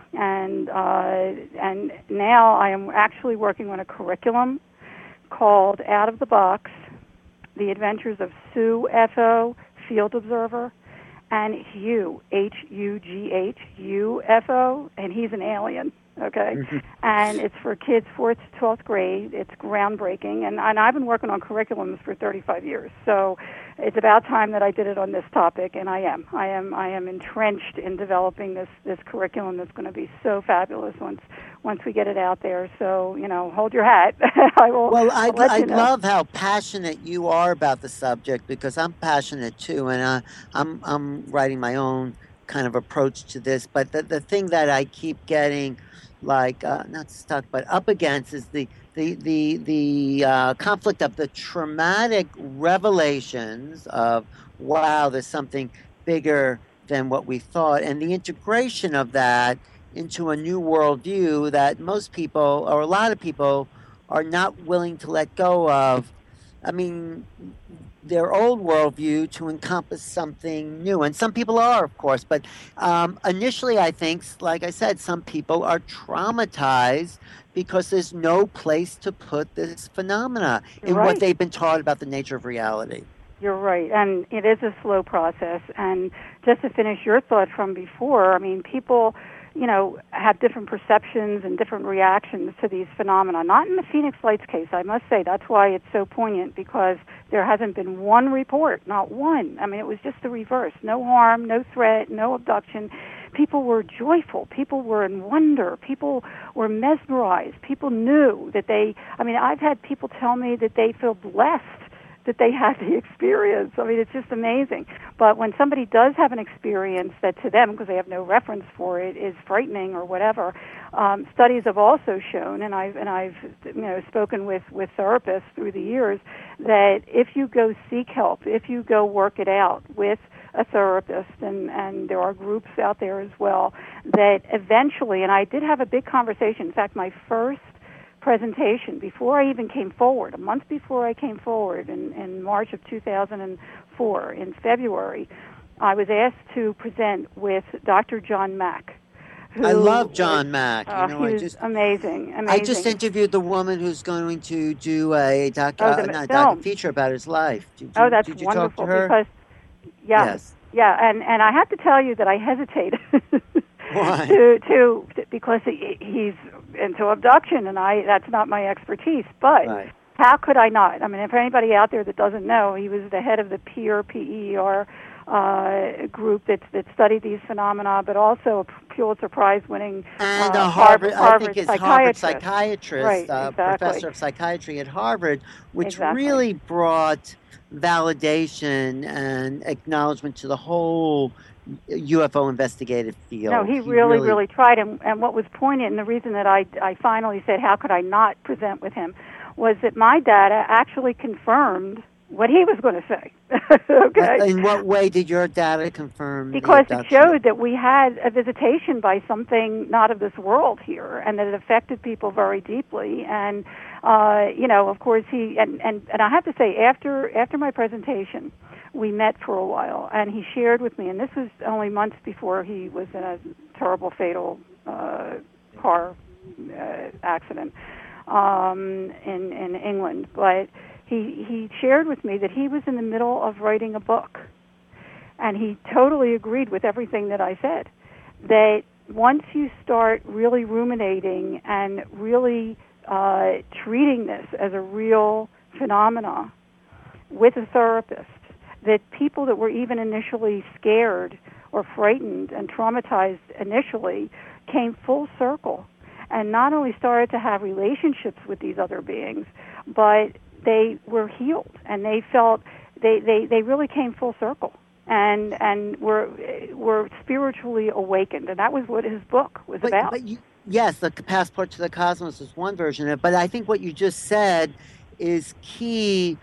Speaker 2: and uh, and now I am actually working on a curriculum called Out of the Box: The Adventures of Sue F O, Field Observer, and Hugh H U G H U F O, and he's an alien. Okay, and it's for kids fourth to twelfth grade. It's groundbreaking, and, and I've been working on curriculums for thirty-five years. So it's about time that I did it on this topic, and I am. I am. I am entrenched in developing this this curriculum that's going to be so fabulous once once we get it out there. So you know, hold your hat. I will.
Speaker 1: Well,
Speaker 2: I'll
Speaker 1: I
Speaker 2: let
Speaker 1: I
Speaker 2: you know.
Speaker 1: love how passionate you are about the subject because I'm passionate too, and uh, I'm I'm writing my own kind of approach to this. But the the thing that I keep getting like uh, not stuck but up against is the the the the uh, conflict of the traumatic revelations of wow, there's something bigger than what we thought, and the integration of that into a new worldview that most people or a lot of people are not willing to let go of I mean, their old worldview to encompass something new. And some people are, of course, but um, initially, I think, like I said, some people are traumatized because there's no place to put this phenomena
Speaker 2: You're
Speaker 1: in what
Speaker 2: right.
Speaker 1: they've been taught about the nature of reality.
Speaker 2: You're right, and it is a slow process. And just to finish your thought from before, I mean, people, you know, have different perceptions and different reactions to these phenomena. Not in the Phoenix Lights case, I must say. That's why it's so poignant, because there hasn't been one report, not one. I mean, it was just the reverse. No harm, no threat, no abduction. People were joyful. People were in wonder. People were mesmerized. People knew that they, I mean, I've had people tell me that they feel blessed that they had the experience. I mean, it's just amazing. But when somebody does have an experience that to them, because they have no reference for it, is frightening or whatever, um, studies have also shown, and I've and I've you know spoken with with therapists through the years, that if you go seek help, if you go work it out with a therapist, and and there are groups out there as well, that eventually, and I did have a big conversation. In fact, my first presentation before I even came forward, a month before I came forward in, in March of two thousand four, in February, I was asked to present with Doctor John Mack. Who
Speaker 1: I love
Speaker 2: was,
Speaker 1: John Mack. You
Speaker 2: uh,
Speaker 1: know,
Speaker 2: he
Speaker 1: I
Speaker 2: was
Speaker 1: just
Speaker 2: amazing,
Speaker 1: I just
Speaker 2: amazing.
Speaker 1: interviewed the woman who's going to do a doc,
Speaker 2: Oh,
Speaker 1: uh,
Speaker 2: the
Speaker 1: not a docu
Speaker 2: film.
Speaker 1: feature about his life. Did
Speaker 2: Oh,
Speaker 1: you
Speaker 2: that's
Speaker 1: did you talk to
Speaker 2: wonderful,
Speaker 1: her?
Speaker 2: because, yeah,
Speaker 1: Yes.
Speaker 2: yeah, and, and I have to tell you that I hesitated
Speaker 1: Why?
Speaker 2: to, to, because he, he's into abduction, and I that's not my expertise, but
Speaker 1: Right.
Speaker 2: how could I not? I mean, if anybody out there that doesn't know, he was the head of the PEER, P E E R, uh, group that that studied these phenomena, but also a Pulitzer Prize-winning
Speaker 1: And
Speaker 2: uh,
Speaker 1: a
Speaker 2: Harvard,
Speaker 1: Harvard, I think
Speaker 2: Harvard
Speaker 1: it's Harvard
Speaker 2: psychiatrist.
Speaker 1: psychiatrist,
Speaker 2: Right,
Speaker 1: uh,
Speaker 2: exactly,
Speaker 1: professor of psychiatry at Harvard, which
Speaker 2: exactly.
Speaker 1: really brought validation and acknowledgement to the whole U F O investigative
Speaker 2: No,
Speaker 1: field.
Speaker 2: he
Speaker 1: He
Speaker 2: really,
Speaker 1: really,
Speaker 2: really tried, and, and what was poignant, and the reason that I, I finally said, how could I not present with him, was that my data actually confirmed what he was going to say. Okay?
Speaker 1: in what way did your data confirm the
Speaker 2: Because it
Speaker 1: abduction?
Speaker 2: showed that we had a visitation by something not of this world here, and that it affected people very deeply. And, uh, you know, of course, he, and, and, and I have to say, after, after my presentation, we met for a while, and he shared with me, and this was only months before he was in a terrible, fatal uh, car uh, accident um, in in England. But he he shared with me that he was in the middle of writing a book, and he totally agreed with everything that I said. That once you start really ruminating and really uh, treating this as a real phenomena with a therapist, that people that were even initially scared or frightened and traumatized initially came full circle and not only started to have relationships with these other beings, but they were healed, and they felt they, they, they really came full circle and and were were spiritually awakened, and that was what his book was
Speaker 1: But
Speaker 2: about.
Speaker 1: but you, yes, the passport to the cosmos is one version of it. But I think what you just said is key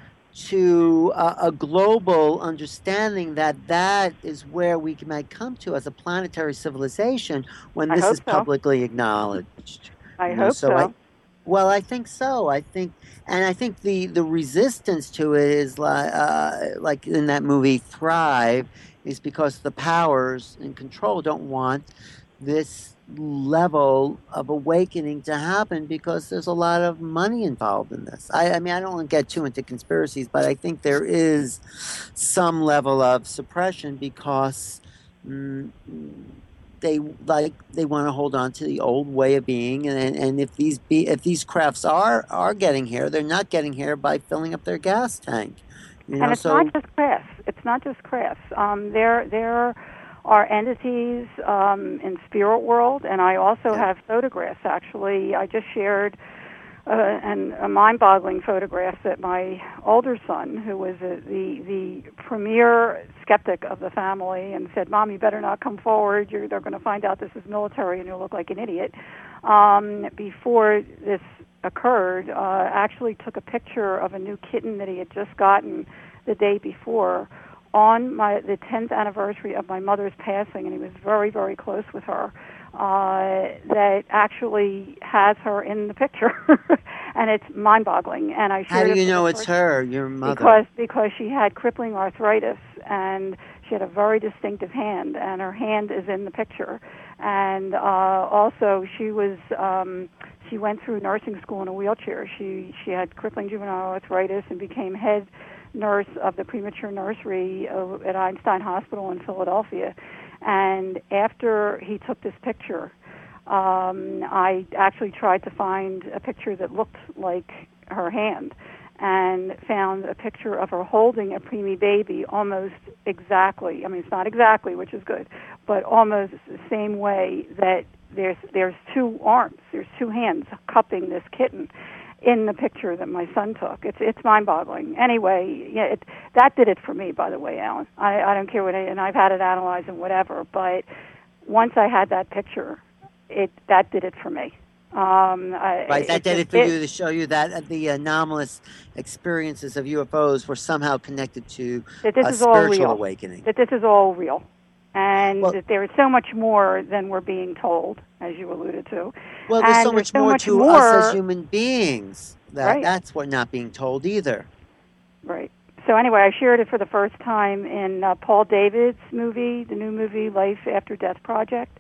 Speaker 1: to a, a global understanding that that is where we might come to as a planetary civilization when
Speaker 2: I
Speaker 1: this
Speaker 2: hope
Speaker 1: is
Speaker 2: so.
Speaker 1: publicly acknowledged.
Speaker 2: I
Speaker 1: You know,
Speaker 2: hope
Speaker 1: so I
Speaker 2: so.
Speaker 1: well, I think so. I think, and I think the the resistance to it is like uh, like in that movie Thrive, is because the powers in control don't want this level of awakening to happen because there's a lot of money involved in this. I, I mean, I don't want to get too into conspiracies, but I think there is some level of suppression because mm, they like they want to hold on to the old way of being, and and if these be if these crafts are are getting here, they're not getting here by filling up their gas tank, you
Speaker 2: And
Speaker 1: know.
Speaker 2: it's not
Speaker 1: So
Speaker 2: just crafts. It's not just crafts. Um, there, there are entities um, in spirit world, and I also
Speaker 1: yeah,
Speaker 2: have photographs. Actually, I just shared uh, an, a mind-boggling photograph that my older son, who was a, the the premier skeptic of the family, and said, "Mom, you better not come forward. You're, they're going to find out this is military, and you'll look like an idiot." Um, before this occurred, uh, actually took a picture of a new kitten that he had just gotten the day before on my the tenth anniversary of my mother's passing, and he was very, very close with her. uh, that actually has her in the picture, and it's mind-boggling. And I
Speaker 1: How
Speaker 2: shared
Speaker 1: do
Speaker 2: it
Speaker 1: you
Speaker 2: for
Speaker 1: know
Speaker 2: the
Speaker 1: it's
Speaker 2: first
Speaker 1: her, your mother?
Speaker 2: because because she had crippling arthritis, and she had a very distinctive hand, and her hand is in the picture. And uh, also, she was um, she went through nursing school in a wheelchair. She she had crippling juvenile arthritis and became head nurse of the premature nursery uh, at Einstein Hospital in Philadelphia. And after he took this picture, um, I actually tried to find a picture that looked like her hand, and found a picture of her holding a preemie baby almost exactly. I mean, it's not exactly, which is good, but almost the same way that there's there's two arms, there's two hands cupping this kitten in the picture that my son took. It's it's mind-boggling. Anyway, yeah, it, that did it for me, by the way, Alan. I, I don't care what, I, and I've had it analyzed and whatever, but once I had that picture, it that did it for me. Um, I,
Speaker 1: Right, that
Speaker 2: it
Speaker 1: did
Speaker 2: just
Speaker 1: it for you to show you that uh, the anomalous experiences of U F Os were somehow connected to
Speaker 2: that this
Speaker 1: a
Speaker 2: is all
Speaker 1: spiritual
Speaker 2: real.
Speaker 1: awakening.
Speaker 2: That this is all real, and
Speaker 1: Well,
Speaker 2: that there is so much more than we're being told, as you alluded to,
Speaker 1: well, there's so
Speaker 2: and there's
Speaker 1: much
Speaker 2: so
Speaker 1: more
Speaker 2: much
Speaker 1: to us as
Speaker 2: more.
Speaker 1: human beings that
Speaker 2: Right,
Speaker 1: that's what not being told either.
Speaker 2: right. So anyway, I shared it for the first time in uh, Paul David's movie, the new movie Life After Death Project,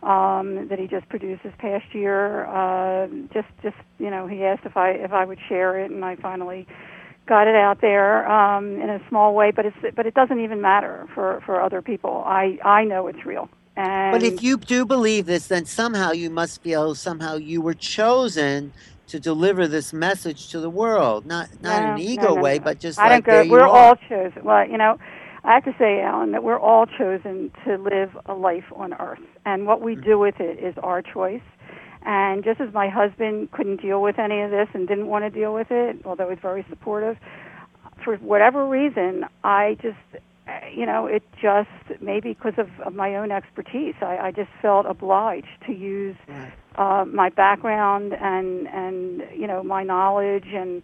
Speaker 2: um, that he just produced this past year. Uh, just, just you know, he asked if I if I would share it, and I finally got it out there um, in a small way. But it's but it doesn't even matter for, for other people. I I know it's real.
Speaker 1: But if
Speaker 2: And
Speaker 1: you do believe this, then somehow you must feel somehow you were chosen to deliver this message to the world. Not not in an
Speaker 2: no, no,
Speaker 1: ego
Speaker 2: no, no,
Speaker 1: way,
Speaker 2: no.
Speaker 1: but just
Speaker 2: I don't
Speaker 1: like there
Speaker 2: go.
Speaker 1: you
Speaker 2: We're all
Speaker 1: are.
Speaker 2: chosen. Well, you know, I have to say, Alan, that we're all chosen to live a life on Earth, and what we do with it is our choice. And just as my husband couldn't deal with any of this and didn't want to deal with it, although he's very supportive, for whatever reason, I just, you know, it just, maybe because of, of my own expertise, I, I just felt obliged to use
Speaker 1: Right.
Speaker 2: uh, my background and, and, you know, my knowledge and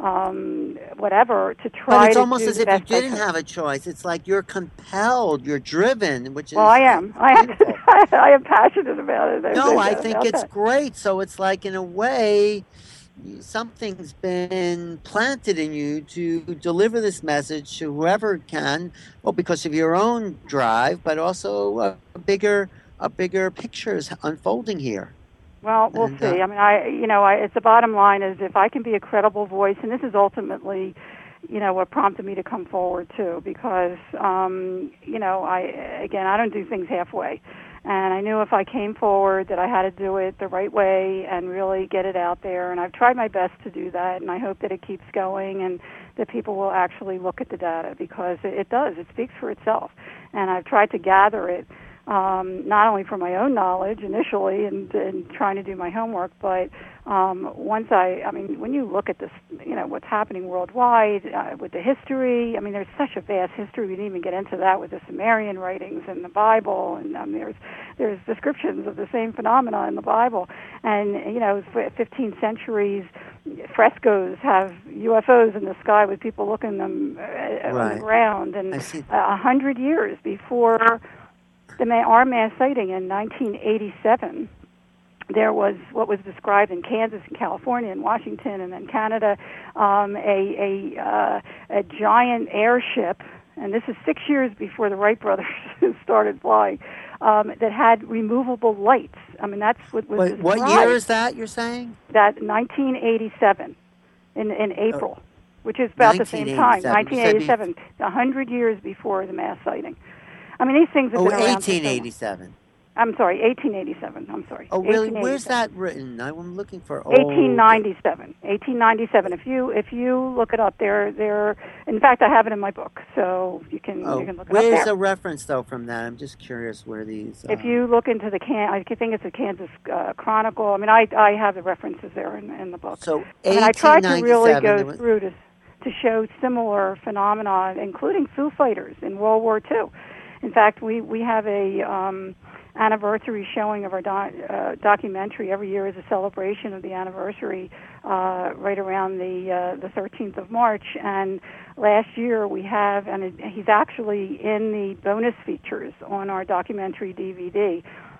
Speaker 2: um, whatever to
Speaker 1: But
Speaker 2: try
Speaker 1: it's
Speaker 2: to
Speaker 1: almost
Speaker 2: do
Speaker 1: as
Speaker 2: the
Speaker 1: if you
Speaker 2: best I
Speaker 1: didn't
Speaker 2: could.
Speaker 1: have a choice. It's like you're compelled, you're driven, which
Speaker 2: Well, I
Speaker 1: is
Speaker 2: am.
Speaker 1: it's
Speaker 2: I am.
Speaker 1: beautiful.
Speaker 2: I am passionate about it. There's
Speaker 1: No,
Speaker 2: no
Speaker 1: I
Speaker 2: doubt
Speaker 1: think
Speaker 2: about
Speaker 1: it's
Speaker 2: that.
Speaker 1: great. So it's like, in a way, something's been planted in you to deliver this message to whoever can. Well, because of your own drive, but also a bigger, a bigger picture is unfolding here.
Speaker 2: Well, we'll
Speaker 1: And uh,
Speaker 2: see. I mean, I, you know, I, it's the bottom line is if I can be a credible voice, and this is ultimately, you know, what prompted me to come forward too, because, um, you know, I, again, I don't do things halfway. And I knew if I came forward that I had to do it the right way and really get it out there. And I've tried my best to do that, and I hope that it keeps going and that people will actually look at the data, because it, it does. It speaks for itself. And I've tried to gather it, um, not only for my own knowledge initially and, and trying to do my homework, but um, once I, I mean, when you look at this, you know, what's happening worldwide uh, with the history, I mean, there's such a vast history. We didn't even get into that with the Sumerian writings and the Bible, and um, there's there's descriptions of the same phenomena in the Bible. And, you know, fifteen centuries frescoes have U F Os in the sky with people looking them uh, on the
Speaker 1: right,
Speaker 2: ground, and
Speaker 1: I see.
Speaker 2: a hundred years before the our mass sighting in nineteen eighty-seven, there was what was described in Kansas and California and Washington and then Canada, um, a a, uh, a giant airship, and this is six years before the Wright brothers started flying, um, that had removable lights. I mean, that's what was
Speaker 1: Wait, what year
Speaker 2: described.
Speaker 1: is that you're saying?
Speaker 2: That nineteen eighty-seven in in
Speaker 1: Oh,
Speaker 2: April, which is about the same time,
Speaker 1: nineteen eighty-seven. You said be,
Speaker 2: nineteen eighty-seven, a hundred years before the mass sighting. I mean, these things have
Speaker 1: oh,
Speaker 2: been around for so long.
Speaker 1: eighteen eighty-seven.
Speaker 2: I'm sorry, eighteen eighty-seven. I'm sorry,
Speaker 1: Oh, really? Where's
Speaker 2: eighteen eighty-seven.
Speaker 1: that written? I'm looking for
Speaker 2: eighteen
Speaker 1: old.
Speaker 2: ninety-seven. eighteen ninety-seven. If you if you look it up, there there. In fact, I have it in my book, so you can you
Speaker 1: Oh,
Speaker 2: can look it up
Speaker 1: where's
Speaker 2: there.
Speaker 1: a reference though from that? I'm just curious where these. Uh,
Speaker 2: If you look into the can, I think it's the Kansas uh, Chronicle. I mean, I I have the references there in, in the book.
Speaker 1: so
Speaker 2: I mean, I tried to really
Speaker 1: eighteen ninety-seven.
Speaker 2: go
Speaker 1: There was,
Speaker 2: through to to show similar phenomena, including Foo Fighters in World War Two. In fact, we we have a um, anniversary showing of our do, uh, documentary every year as a celebration of the anniversary, uh, right around the uh, the thirteenth of March. And last year we have, and it, he's actually in the bonus features on our documentary D V D.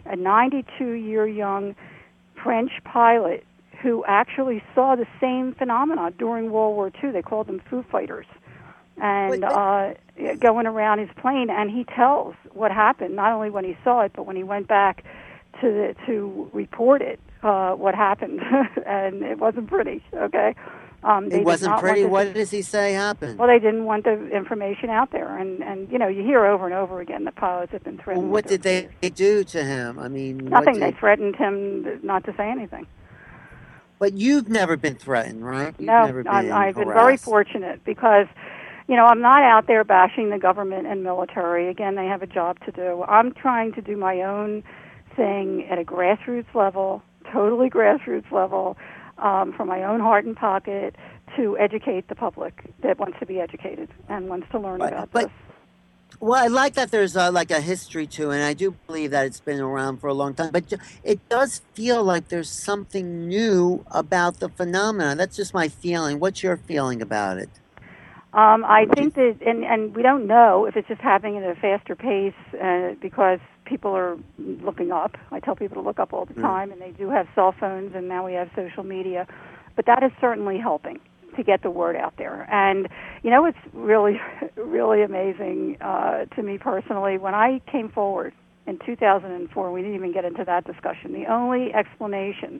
Speaker 2: a ninety-two-year young French pilot who actually saw the same phenomena during World War Two. They called them Foo Fighters. And uh, going around his plane, and he tells what happened, not only when he saw it, but when he went back to the, to report it, uh, what happened. And it wasn't pretty, okay? Um,
Speaker 1: it wasn't pretty?
Speaker 2: To,
Speaker 1: what does he say happened?
Speaker 2: Well, they didn't want the information out there. And, and you know, you hear over and over again that pilots have been threatened.
Speaker 1: Well, what did they do to him? I mean,
Speaker 2: nothing.
Speaker 1: Did...
Speaker 2: They threatened him not to say anything.
Speaker 1: But you've never been threatened, right? You've
Speaker 2: no,
Speaker 1: never been
Speaker 2: I've
Speaker 1: harassed.
Speaker 2: been very fortunate because, you know, I'm not out there bashing the government and military. Again, they have a job to do. I'm trying to do my own thing at a grassroots level, totally grassroots level, um, from my own heart and pocket to educate the public that wants to be educated and wants to learn
Speaker 1: but,
Speaker 2: about
Speaker 1: but,
Speaker 2: this.
Speaker 1: Well, I like that there's uh, like a history to it, and I do believe that it's been around for a long time. But it does feel like there's something new about the phenomena. That's just my feeling. What's your feeling about it?
Speaker 2: Um, I think that, and, and we don't know if it's just happening at a faster pace uh, because people are looking up. I tell people to look up all the time, mm. and they do have cell phones, and now we have social media. But that is certainly helping to get the word out there. And, you know, it's really, really amazing uh, to me personally. When I came forward in two thousand four, we didn't even get into that discussion. The only explanation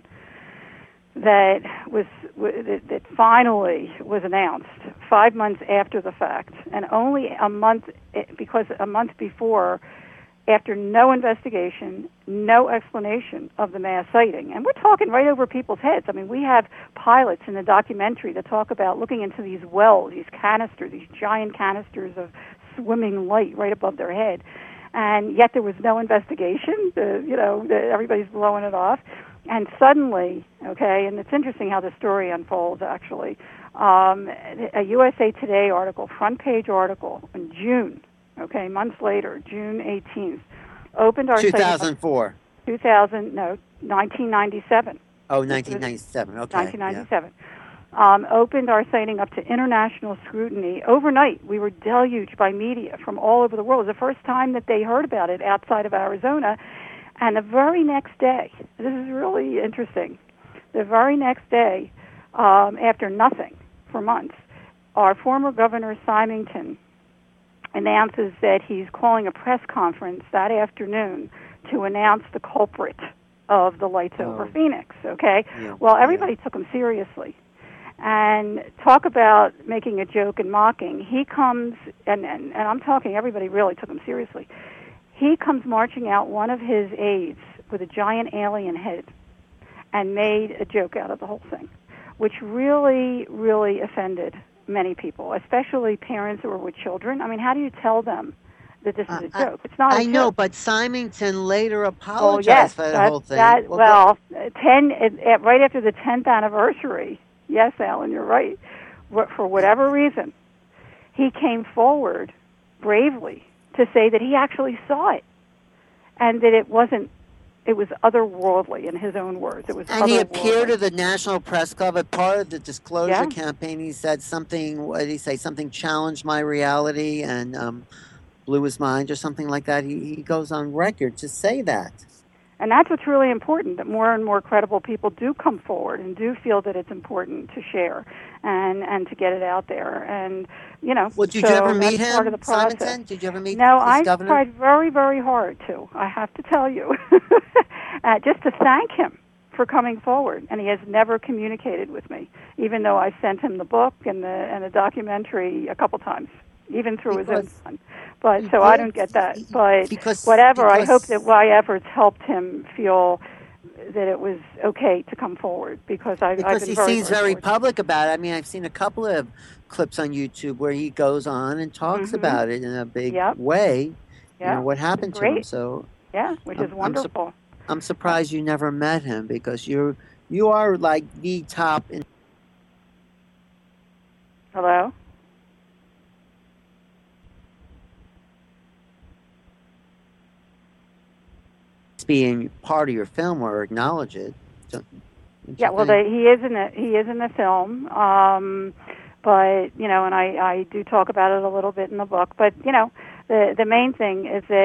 Speaker 2: that was that finally was announced five months after the fact, and only a month, because a month before, after no investigation, no explanation of the mass sighting. And we're talking right over people's heads. I mean, we have pilots in the documentary that talk about looking into these wells, these canisters, these giant canisters of swimming light right above their head. And yet there was no investigation. The, you know, the, everybody's blowing it off. And suddenly, okay, and it's interesting how the story unfolds, actually. Um, a U S A Today article, front page article in June, okay, months later, June eighteenth, opened our
Speaker 1: two thousand four.
Speaker 2: two thousand, no, nineteen ninety-seven.
Speaker 1: Oh, nineteen ninety-seven, okay.
Speaker 2: nineteen ninety-seven. Yeah. Um, opened our sighting up to international scrutiny. Overnight, we were deluged by media from all over the world. It was the first time that they heard about it outside of Arizona. And the very next day, this is really interesting, the very next day, um, after nothing for months, our former governor, Symington, announces that he's calling a press conference that afternoon to announce the culprit of the lights oh. over Phoenix, okay? Yeah. Well, everybody yeah. took him seriously. And talk about making a joke and mocking. He comes, and, and, and I'm talking, everybody really took him seriously. He comes marching out, one of his aides, with a giant alien head, and made a joke out of the whole thing, which really, really offended many people, especially parents who are with children. I mean, how do you tell them that this is a joke? It's not a
Speaker 1: I
Speaker 2: joke.
Speaker 1: know, but Symington later apologized
Speaker 2: oh, yes,
Speaker 1: for the
Speaker 2: that,
Speaker 1: whole thing.
Speaker 2: That,
Speaker 1: well,
Speaker 2: well ten, right after the tenth anniversary, yes, Alan, you're right, for whatever reason, he came forward bravely to say that he actually saw it, and that it wasn't, it was otherworldly, in his own words. It was
Speaker 1: and he appeared at the National Press Club. As part of the disclosure
Speaker 2: yeah.
Speaker 1: campaign, he said something, what did he say, something challenged my reality and um, blew his mind, or something like that. He, he goes on record to say that.
Speaker 2: And that's what's really important, that more and more credible people do come forward and do feel that it's important to share and, and to get it out there. And, you know,
Speaker 1: well, did
Speaker 2: so
Speaker 1: you ever meet him,
Speaker 2: part of the process.
Speaker 1: Symington? Did you ever meet
Speaker 2: no,
Speaker 1: this
Speaker 2: I
Speaker 1: governor?
Speaker 2: tried very, very hard to, I have to tell you, uh, just to thank him for coming forward. And he has never communicated with me, even though I sent him the book and the, and the documentary a couple times, even through
Speaker 1: because,
Speaker 2: his own son. But so I don't get that. But
Speaker 1: because,
Speaker 2: whatever,
Speaker 1: because,
Speaker 2: I hope that my efforts helped him feel that it was okay to come forward, because I've,
Speaker 1: because
Speaker 2: I've been
Speaker 1: he
Speaker 2: very,
Speaker 1: seems
Speaker 2: very,
Speaker 1: very
Speaker 2: fortunate.
Speaker 1: public about it. I mean, I've seen a couple of clips on YouTube where he goes on and talks
Speaker 2: mm-hmm.
Speaker 1: about it in a big
Speaker 2: yep.
Speaker 1: way.
Speaker 2: Yep.
Speaker 1: You know, what happened to him. So
Speaker 2: yeah, which
Speaker 1: I'm,
Speaker 2: is wonderful.
Speaker 1: I'm, su- I'm surprised you never met him, because you're you are like the top in.
Speaker 2: Hello?
Speaker 1: Being part of your film or acknowledge it. Don't, don't
Speaker 2: yeah, well, the, he is in the he is in the film, um, but you know, and I, I do talk about it a little bit in the book. But you know, the the main thing is that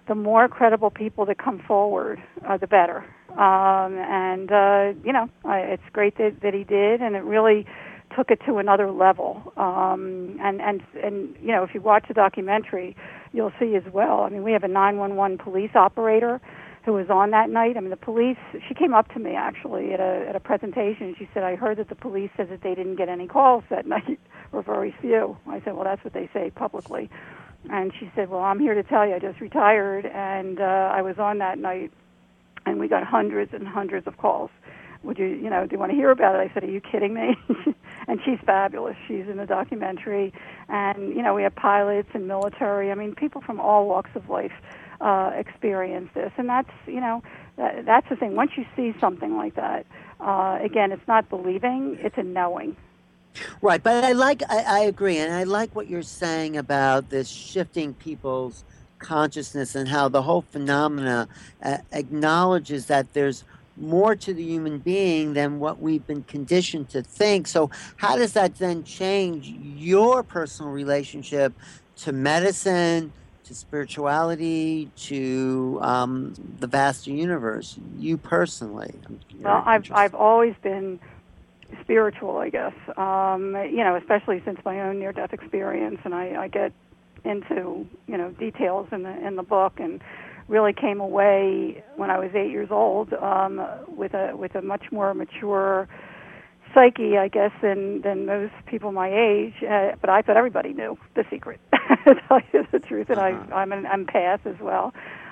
Speaker 2: the more credible people that come forward, uh, the better. Um, and, uh, you know, I, it's great that, that he did, and it really took it to another level. Um, and, and, and, you know, if you watch the documentary, you'll see as well. I mean, we have a nine one one police operator who was on that night. I mean, the police, she came up to me, actually, at a, at a presentation. She said, I heard that the police said that they didn't get any calls that night, or very few. I said, well, that's what they say publicly. And she said, well, I'm here to tell you, I just retired, and uh, I was on that night, and we got hundreds and hundreds of calls. Would you, you know, do you want to hear about it? I said, are you kidding me? And she's fabulous. She's in the documentary. And, you know, we have pilots and military. I mean, people from all walks of life uh, experience this. And that's, you know, that, that's the thing. Once you see something like that, uh, again, it's not believing, it's a knowing.
Speaker 1: Right, but I like, I, I agree, and I like what you're saying about this shifting people's consciousness and how the whole phenomena uh, acknowledges that there's more to the human being than what we've been conditioned to think. So how does that then change your personal relationship to medicine, to spirituality, to um, the vast universe, you personally? I'm
Speaker 2: well, I've, I've always been spiritual, I guess, um, you know, especially since my own near-death experience, and I, I get into, you know, details in the in the book, and really came away when I was eight years old um, with a with a much more mature psyche, I guess, than than most people my age. Uh, but I thought everybody knew the secret. To tell you the truth, and uh-huh. I, I'm an empath as well,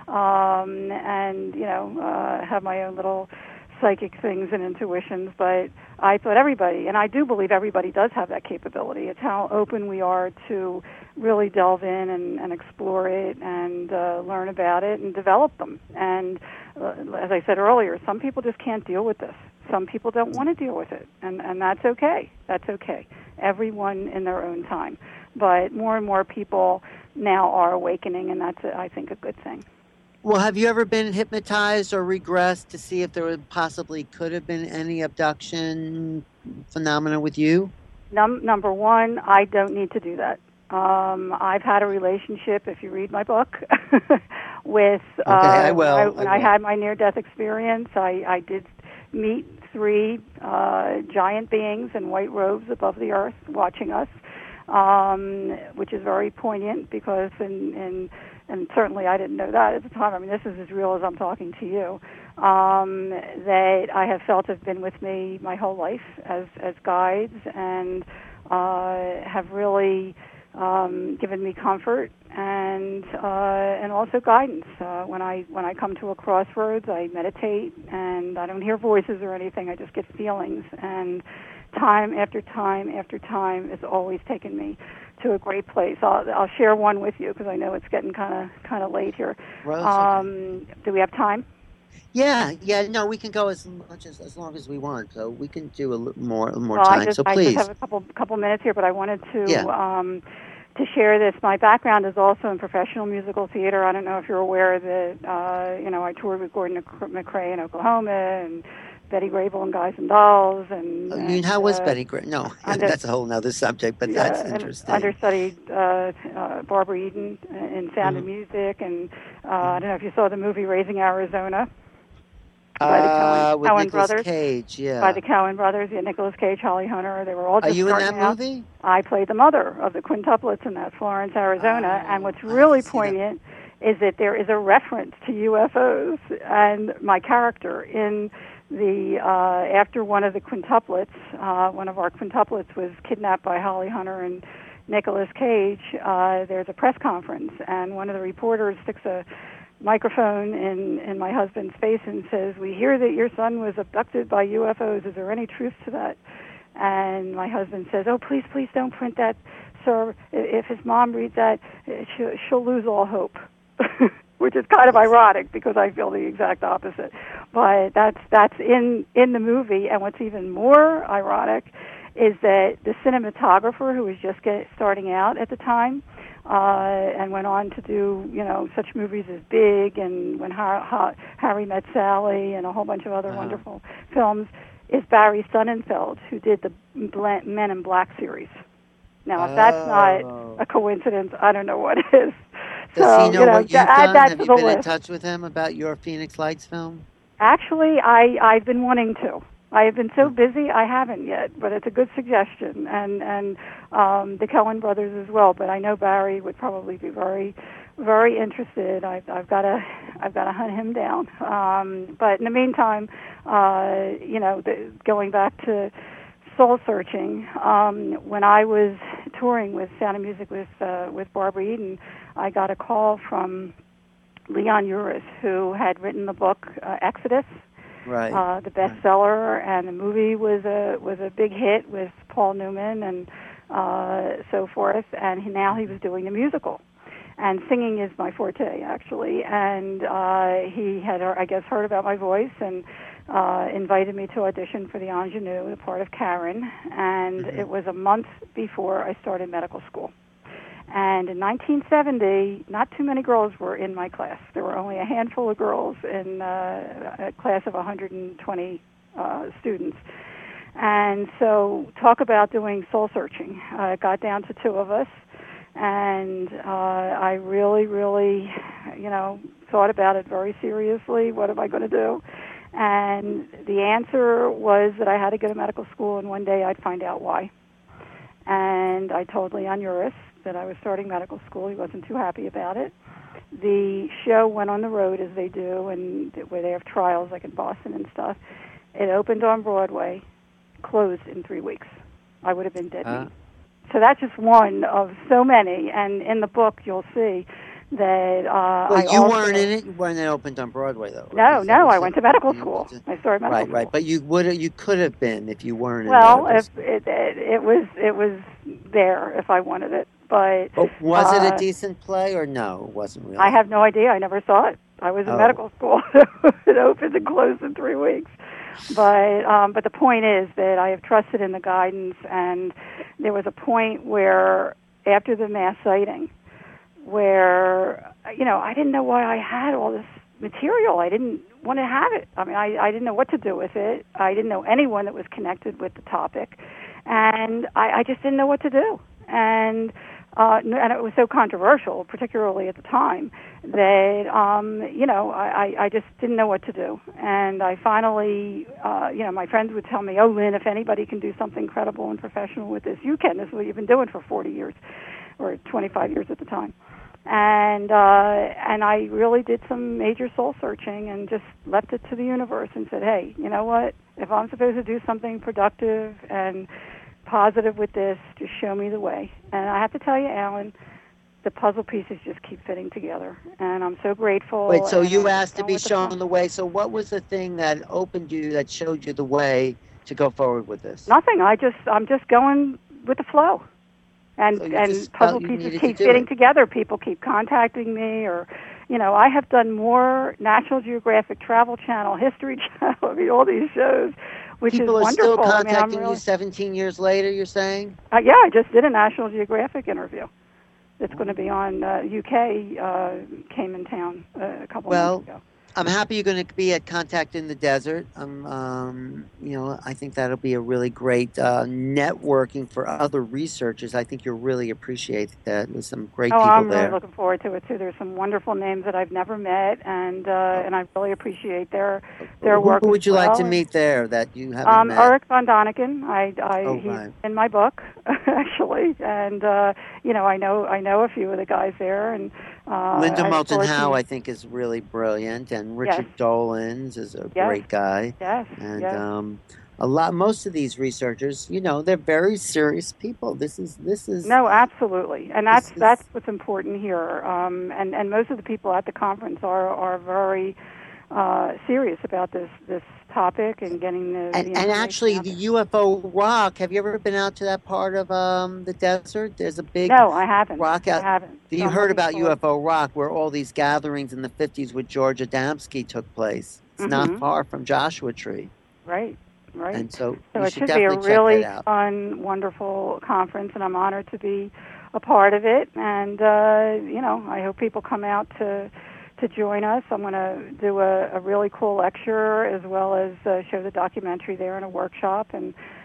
Speaker 2: um, and you know, uh, have my own little psychic things and intuitions, but I thought everybody, and I do believe everybody does have that capability. It's how open we are to really delve in and, and explore it and uh, learn about it and develop them. And uh, as I said earlier, some people just can't deal with this. Some people don't want to deal with it, and, and that's okay. That's okay. Everyone in their own time. But more and more people now are awakening, and that's, I think, a good thing.
Speaker 1: Well, have you ever been hypnotized or regressed to see if there would possibly could have been any abduction phenomena with you?
Speaker 2: Num- number one, I don't need to do that. Um, I've had a relationship, if you read my book, with...
Speaker 1: Okay, uh, I will.
Speaker 2: I,
Speaker 1: I
Speaker 2: when
Speaker 1: will.
Speaker 2: I had my near-death experience, I, I did meet three uh, giant beings in white robes above the earth watching us, um, which is very poignant because in... in and certainly I didn't know that at the time. I mean, this is as real as I'm talking to you, um, that I have felt have been with me my whole life as, as guides and uh, have really um, given me comfort and uh, and also guidance. Uh, when I when I come to a crossroads, I meditate, and I don't hear voices or anything. I just get feelings, and time after time after time it's always taken me to a great place. I'll, I'll share one with you because I know it's getting kind of kind of late here.
Speaker 1: Rose,
Speaker 2: um,
Speaker 1: okay.
Speaker 2: Do we have time?
Speaker 1: Yeah, yeah. No, we can go as much as as long as we want. So we can do a little more, a little more
Speaker 2: well,
Speaker 1: time.
Speaker 2: I just,
Speaker 1: so
Speaker 2: I
Speaker 1: please.
Speaker 2: just have a couple couple minutes here, but I wanted to
Speaker 1: Yeah.
Speaker 2: um, to share this. My background is also in professional musical theater. I don't know if you're aware that uh, you know I toured with Gordon McCrae in Oklahoma and Betty Grable and Guys and Dolls, and,
Speaker 1: Oh, you,
Speaker 2: and
Speaker 1: how was
Speaker 2: uh,
Speaker 1: Betty Grable? No,
Speaker 2: under,
Speaker 1: that's a whole other subject, but
Speaker 2: yeah,
Speaker 1: that's interesting.
Speaker 2: Understudied uh, uh, Barbara Eden in Sound
Speaker 1: mm-hmm.
Speaker 2: of Music, and uh, mm-hmm. I don't know if you saw the movie Raising Arizona
Speaker 1: by the
Speaker 2: uh,
Speaker 1: Coen, with
Speaker 2: Coen
Speaker 1: Nicolas
Speaker 2: brothers.
Speaker 1: Cage, yeah.
Speaker 2: By the Coen brothers, yeah, Nicolas Cage, Holly Hunter. They were all just
Speaker 1: Are you in
Speaker 2: starting
Speaker 1: that
Speaker 2: out.
Speaker 1: movie?
Speaker 2: I played the mother of the quintuplets in that Florence, Arizona,
Speaker 1: oh,
Speaker 2: and what's really
Speaker 1: that.
Speaker 2: poignant is that there is a reference to U F Os, and my character in the uh, after one of the quintuplets, uh, one of our quintuplets was kidnapped by Holly Hunter and Nicolas Cage. Uh, there's a press conference, and one of the reporters sticks a microphone in, in my husband's face and says, "We hear that your son was abducted by U F Os. Is there any truth to that?" And my husband says, "Oh, please, please don't print that, sir. If his mom reads that, she'll, she'll lose all hope." Which is kind of ironic because I feel the exact opposite. But that's that's in, in the movie, and what's even more ironic is that the cinematographer who was just get, starting out at the time uh, and went on to do, you know, such movies as Big and When Har- Har- Harry Met Sally and a whole bunch of other uh-huh. wonderful films, is Barry Sonnenfeld, who did the Men in Black series. Now, if that's not a coincidence, I don't know what is.
Speaker 1: Does he
Speaker 2: So, you
Speaker 1: know
Speaker 2: know,
Speaker 1: what
Speaker 2: to
Speaker 1: you've
Speaker 2: add
Speaker 1: done?
Speaker 2: that
Speaker 1: Have
Speaker 2: to
Speaker 1: you
Speaker 2: the
Speaker 1: been in
Speaker 2: list.
Speaker 1: touch with him about your Phoenix Lights film?
Speaker 2: Actually, I, I've been wanting to. I have been so
Speaker 1: Hmm.
Speaker 2: busy, I haven't yet, but it's a good suggestion, and and um, the Cohen brothers as well. But I know Barry would probably be very, very interested. I've, I've got to, I've got to hunt him down. Um, but in the meantime, uh, you know, the, going back to soul searching, um, when I was touring with Sound of Music with uh, with Barbara Eden, I got a call from Leon Uris, who had written the book uh, Exodus.
Speaker 1: Right.
Speaker 2: Uh, the
Speaker 1: Right.
Speaker 2: bestseller, and the movie was a was a big hit with Paul Newman and uh, so forth. And he, now he was doing the musical, and singing is my forte actually. And uh, he had, I guess, heard about my voice and uh, invited me to audition for the ingenue, the part of Karen. And
Speaker 1: Mhm.
Speaker 2: it was a month before I started medical school. And in nineteen seventy, not too many girls were in my class. There were only a handful of girls in uh, a class of one hundred twenty uh, students. And so talk about doing soul searching. Uh, it got down to two of us. And uh, I really, really, you know, thought about it very seriously. What am I going to do? And the answer was that I had to go to medical school, and one day I'd find out why. And I told Leon Uris that I was starting medical school. He wasn't too happy about it. The show went on the road, as they do, and where they have trials, like in Boston and stuff. It opened on Broadway, closed in three weeks. I would have been dead
Speaker 1: Uh,
Speaker 2: meat. So that's just one of so many. And in the book, you'll see that uh,
Speaker 1: well,
Speaker 2: I
Speaker 1: you
Speaker 2: also...
Speaker 1: weren't in it when it opened on Broadway, though.
Speaker 2: No,
Speaker 1: Is that
Speaker 2: no,
Speaker 1: what
Speaker 2: I
Speaker 1: you
Speaker 2: went
Speaker 1: said?
Speaker 2: to medical
Speaker 1: You
Speaker 2: school.
Speaker 1: went to-
Speaker 2: I started medical
Speaker 1: Right,
Speaker 2: school.
Speaker 1: right. But you would you could have been if you weren't in
Speaker 2: Well,
Speaker 1: medical
Speaker 2: if
Speaker 1: school.
Speaker 2: it, it, it was it was there if I wanted it, but
Speaker 1: But was it a
Speaker 2: uh,
Speaker 1: decent play or no? It wasn't
Speaker 2: I
Speaker 1: really.
Speaker 2: have no idea. I never saw it. I was in
Speaker 1: Oh,
Speaker 2: medical school. It opened and closed in three weeks. But um, but the point is that I have trusted in the guidance, and there was a point where after the mass sighting, where you know I didn't know why I had all this material. I didn't want to have it. I mean, I, I didn't know what to do with it. I didn't know anyone that was connected with the topic, and I, I just didn't know what to do. And uh, and it was so controversial, particularly at the time, that um, you know I, I just didn't know what to do. And I finally, uh, you know, my friends would tell me, "Oh, Lynn, if anybody can do something credible and professional with this, you can. This is what you've been doing for forty years, or twenty-five years at the time." And uh, and I really did some major soul searching and just left it to the universe and said, "Hey, you know what? If I'm supposed to do something productive and positive with this, just show me the way." And I have to tell you, Alan, the puzzle pieces just keep fitting together, and I'm so grateful.
Speaker 1: wait. So
Speaker 2: And
Speaker 1: you
Speaker 2: I'm just
Speaker 1: asked to
Speaker 2: going
Speaker 1: be
Speaker 2: with the flow.
Speaker 1: shown the way. So what was the thing that opened you, that showed you the way to go forward with this?
Speaker 2: Nothing. I just I'm just going with the flow. And
Speaker 1: So you
Speaker 2: and
Speaker 1: just felt
Speaker 2: puzzle
Speaker 1: you
Speaker 2: pieces
Speaker 1: needed to
Speaker 2: keep
Speaker 1: do
Speaker 2: fitting
Speaker 1: it.
Speaker 2: together. People keep contacting me, or, you know, I have done more National Geographic, Travel Channel, History Channel, I mean, all these shows, which
Speaker 1: People
Speaker 2: is
Speaker 1: are still
Speaker 2: wonderful. I mean, I'm
Speaker 1: contacting you
Speaker 2: really,
Speaker 1: seventeen years later, you're saying?
Speaker 2: uh, yeah, I just did a National Geographic interview. It's going to be on uh, U K, uh, came in town uh, a couple months
Speaker 1: Well,
Speaker 2: ago.
Speaker 1: I'm happy you're going to be at Contact in the Desert. Um, um, you know, I think that'll be a really great uh, networking for other researchers. I think you'll really appreciate that. There's some great
Speaker 2: Oh,
Speaker 1: people
Speaker 2: I'm really
Speaker 1: there.
Speaker 2: looking forward to it too. There's some wonderful names that I've never met, and uh,
Speaker 1: Oh,
Speaker 2: and I really appreciate their their
Speaker 1: who
Speaker 2: work as
Speaker 1: would you like
Speaker 2: well.
Speaker 1: to
Speaker 2: And
Speaker 1: meet there that you haven't
Speaker 2: Um,
Speaker 1: met?
Speaker 2: Eric von Daniken, I,
Speaker 1: Oh,
Speaker 2: I, he's
Speaker 1: right.
Speaker 2: in my book actually, and uh, you know, I know, I know a few of the guys there, and uh,
Speaker 1: Linda
Speaker 2: I look
Speaker 1: Moulton
Speaker 2: forward
Speaker 1: Howe,
Speaker 2: to.
Speaker 1: I think, is really brilliant, and
Speaker 2: Yes,
Speaker 1: Richard Dolans is a
Speaker 2: yes,
Speaker 1: great guy.
Speaker 2: yes,
Speaker 1: And
Speaker 2: yes.
Speaker 1: um, a lot, most of these researchers, you know, they're very serious people. This is, this is,
Speaker 2: No, absolutely, and that's
Speaker 1: this
Speaker 2: that's
Speaker 1: is.
Speaker 2: what's important here. Um, and and most of the people at the conference are are very uh, serious about this this topic and getting the,
Speaker 1: And
Speaker 2: the
Speaker 1: and
Speaker 2: information
Speaker 1: actually,
Speaker 2: out
Speaker 1: the
Speaker 2: there.
Speaker 1: U F O rock. Have you ever been out to that part of um, the desert? There's a big
Speaker 2: No, I haven't.
Speaker 1: rock
Speaker 2: I
Speaker 1: out.
Speaker 2: haven't. So
Speaker 1: You
Speaker 2: I'm
Speaker 1: heard
Speaker 2: looking
Speaker 1: about
Speaker 2: forward.
Speaker 1: U F O rock, where all these gatherings in the fifties with George Adamski took place. It's not
Speaker 2: Mm-hmm.
Speaker 1: far from Joshua Tree,
Speaker 2: Right, right.
Speaker 1: and so
Speaker 2: So
Speaker 1: you
Speaker 2: it
Speaker 1: should
Speaker 2: should be a
Speaker 1: definitely check that
Speaker 2: really
Speaker 1: out.
Speaker 2: fun, wonderful conference, and I'm honored to be a part of it. And uh, you know, I hope people come out to to join us. I'm going to do a, a really cool lecture as well as uh, show the documentary there in a workshop, and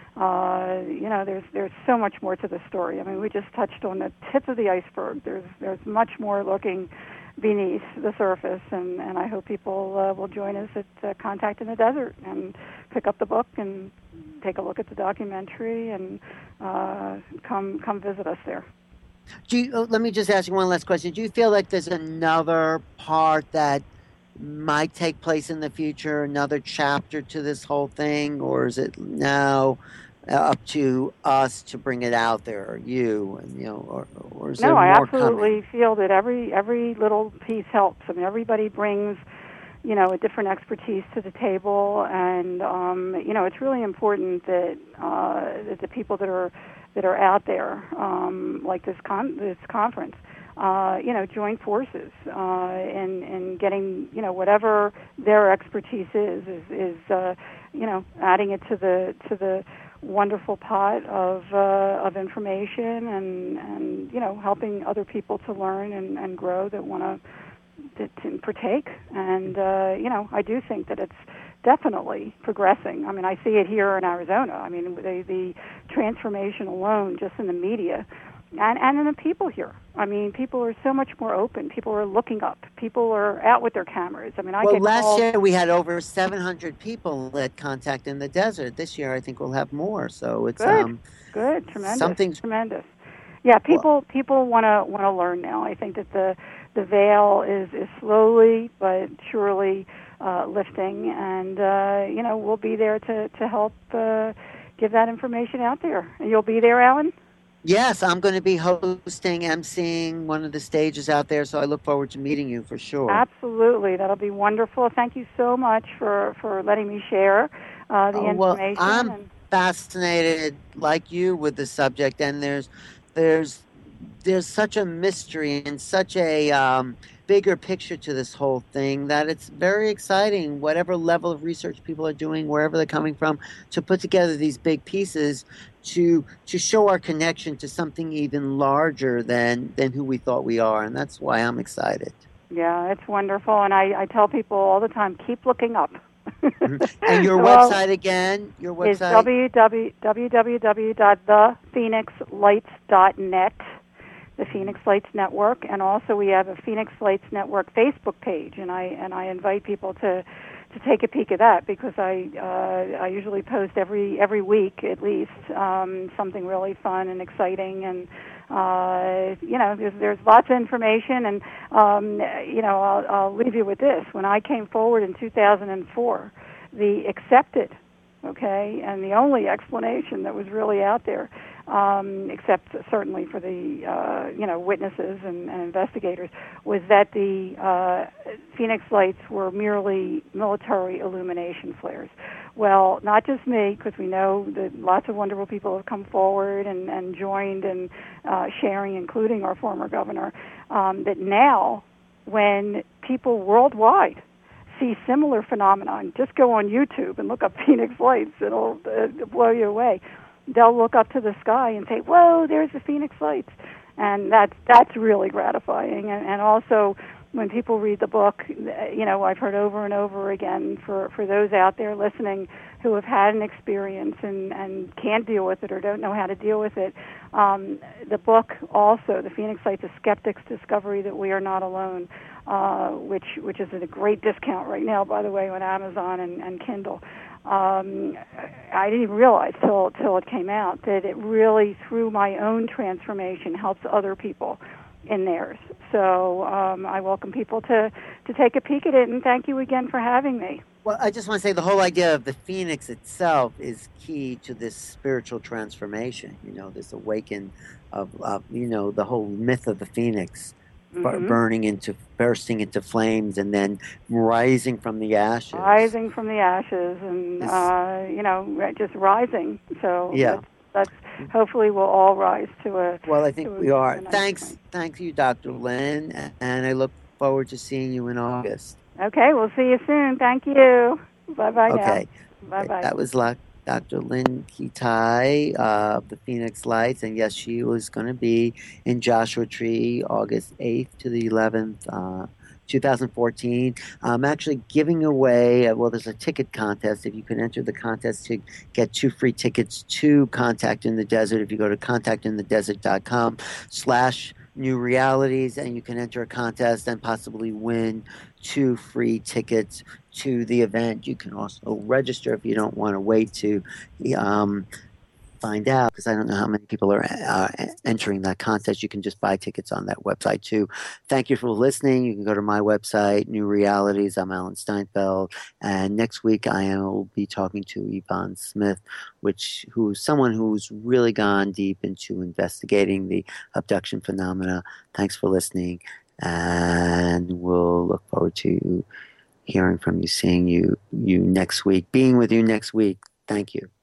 Speaker 2: Uh, you know, there's there's so much more to the story. I mean, we just touched on the tip of the iceberg. There's there's much more looking beneath the surface, and, and I hope people uh, will join us at uh, Contact in the Desert and pick up the book and take a look at the documentary and uh, come come visit us there.
Speaker 1: Do you, oh, let me just ask you one last question. Do you feel like there's another part that might take place in the future, another chapter to this whole thing, or is it now uh, up to us to bring it out there, or you, and you know, or, or is there
Speaker 2: No, I
Speaker 1: more
Speaker 2: absolutely
Speaker 1: coming?
Speaker 2: feel that every every little piece helps. I mean, everybody brings, you know, a different expertise to the table, and um, you know, it's really important that, uh, that the people that are that are out there, um, like this con- this conference, uh, you know, join forces uh, in in getting, you know, whatever their expertise is is, is uh, you know, adding it to the to the wonderful pot of uh, of information, and and you know, helping other people to learn and, and grow that want to to, to partake. And, uh, you know, I do think that it's definitely progressing. I mean, I see it here in Arizona. I mean, the, the transformation alone just in the media and, and in the people here. I mean, people are so much more open. People are looking up. People are out with their cameras. I mean, I
Speaker 1: Well,
Speaker 2: get
Speaker 1: last
Speaker 2: calls.
Speaker 1: year we had over seven hundred people at Contact in the Desert. This year I think we'll have more. So it's
Speaker 2: Good,
Speaker 1: um
Speaker 2: good, tremendous,
Speaker 1: something's
Speaker 2: tremendous. Yeah,
Speaker 1: well,
Speaker 2: people people want to want to learn now. I think that the the veil is, is slowly but surely uh, lifting, and uh, you know, we'll be there to to help uh, give that information out there. And you'll be there, Alan?
Speaker 1: yes, I'm going to be hosting, emceeing one of the stages out there. So I look forward to meeting you for sure.
Speaker 2: Absolutely, that'll be wonderful. Thank you so much for for letting me share uh, the
Speaker 1: Oh, well,
Speaker 2: information.
Speaker 1: I'm
Speaker 2: And
Speaker 1: fascinated like you with the subject, and there's there's there's such a mystery and such a um, bigger picture to this whole thing that it's very exciting. Whatever level of research people are doing, wherever they're coming from, to put together these big pieces to to show our connection to something even larger than than who we thought we are, and that's why I'm excited.
Speaker 2: yeah, it's wonderful. And I, I tell people all the time, keep looking up.
Speaker 1: Mhm. And your
Speaker 2: Well,
Speaker 1: website again, your
Speaker 2: is
Speaker 1: website?
Speaker 2: w w w dot the phoenix lights dot net, the Phoenix Lights Network, and also we have a Phoenix Lights Network Facebook page, and I and I invite people to to take a peek at that, because I uh, I usually post every every week at least um, something really fun and exciting, and uh, you know, there's there's lots of information, and um, you know, I'll, I'll leave you with this. When I came forward in two thousand four, the accepted, okay, and the only explanation that was really out there, um, except certainly for the uh, you know, witnesses and, and investigators, was that the uh, Phoenix Lights were merely military illumination flares. Well, not just me, because we know that lots of wonderful people have come forward and, and joined and uh, sharing, including our former governor, um, that now when people worldwide see similar phenomenon, just go on YouTube and look up Phoenix Lights. It'll, it'll blow you away. They'll look up to the sky and say, "Whoa, there's the Phoenix Lights," and that's that's really gratifying. And, and also, when people read the book, you know, I've heard over and over again, for for those out there listening who have had an experience and and can't deal with it or don't know how to deal with it. Um, the book also, the Phoenix Lights: A Skeptic's Discovery That We Are Not Alone, uh, which which is at a great discount right now, by the way, on Amazon and, and Kindle. Um, I didn't even realize till till it came out that it really, through my own transformation, helps other people in theirs. So um, I welcome people to, to take a peek at it, and thank you again for having me.
Speaker 1: Well, I just want to say the whole idea of the phoenix itself is key to this spiritual transformation. You know, this awaken of, of you know, the whole myth of the phoenix bur-
Speaker 2: Mm-hmm.
Speaker 1: burning into, bursting into flames, and then rising from the ashes.
Speaker 2: Rising from the ashes, and
Speaker 1: Is
Speaker 2: uh, you know, just rising. So
Speaker 1: yeah.
Speaker 2: that's that's hopefully we'll all rise to a
Speaker 1: Well, I think
Speaker 2: to a,
Speaker 1: we are.
Speaker 2: a nice
Speaker 1: Thanks,
Speaker 2: point.
Speaker 1: thank you, doctor Lynn, and I look forward to seeing you in August.
Speaker 2: Okay, we'll see you soon. Thank you. Bye bye now.
Speaker 1: Okay,
Speaker 2: Bye
Speaker 1: okay.
Speaker 2: bye.
Speaker 1: That was luck. doctor Lynn Kitai uh, of the Phoenix Lights, and yes, she was going to be in Joshua Tree August eighth to the eleventh, uh, two thousand fourteen. I'm actually giving away, uh, well, there's a ticket contest. If you can enter the contest to get two free tickets to Contact in the Desert, if you go to contactinthedesert.com slash new realities, and you can enter a contest and possibly win two free tickets to the event. You can also register if you don't want to wait to um, find out, because I don't know how many people are uh, entering that contest. You can just buy tickets on that website too. Thank you for listening. You can go to my website, New Realities. I'm Alan Steinfeld, and next week I will be talking to Yvonne Smith, which who's someone who's really gone deep into investigating the abduction phenomena. Thanks for listening, and we'll look forward to hearing from you, seeing you you next week, being with you next week. Thank you.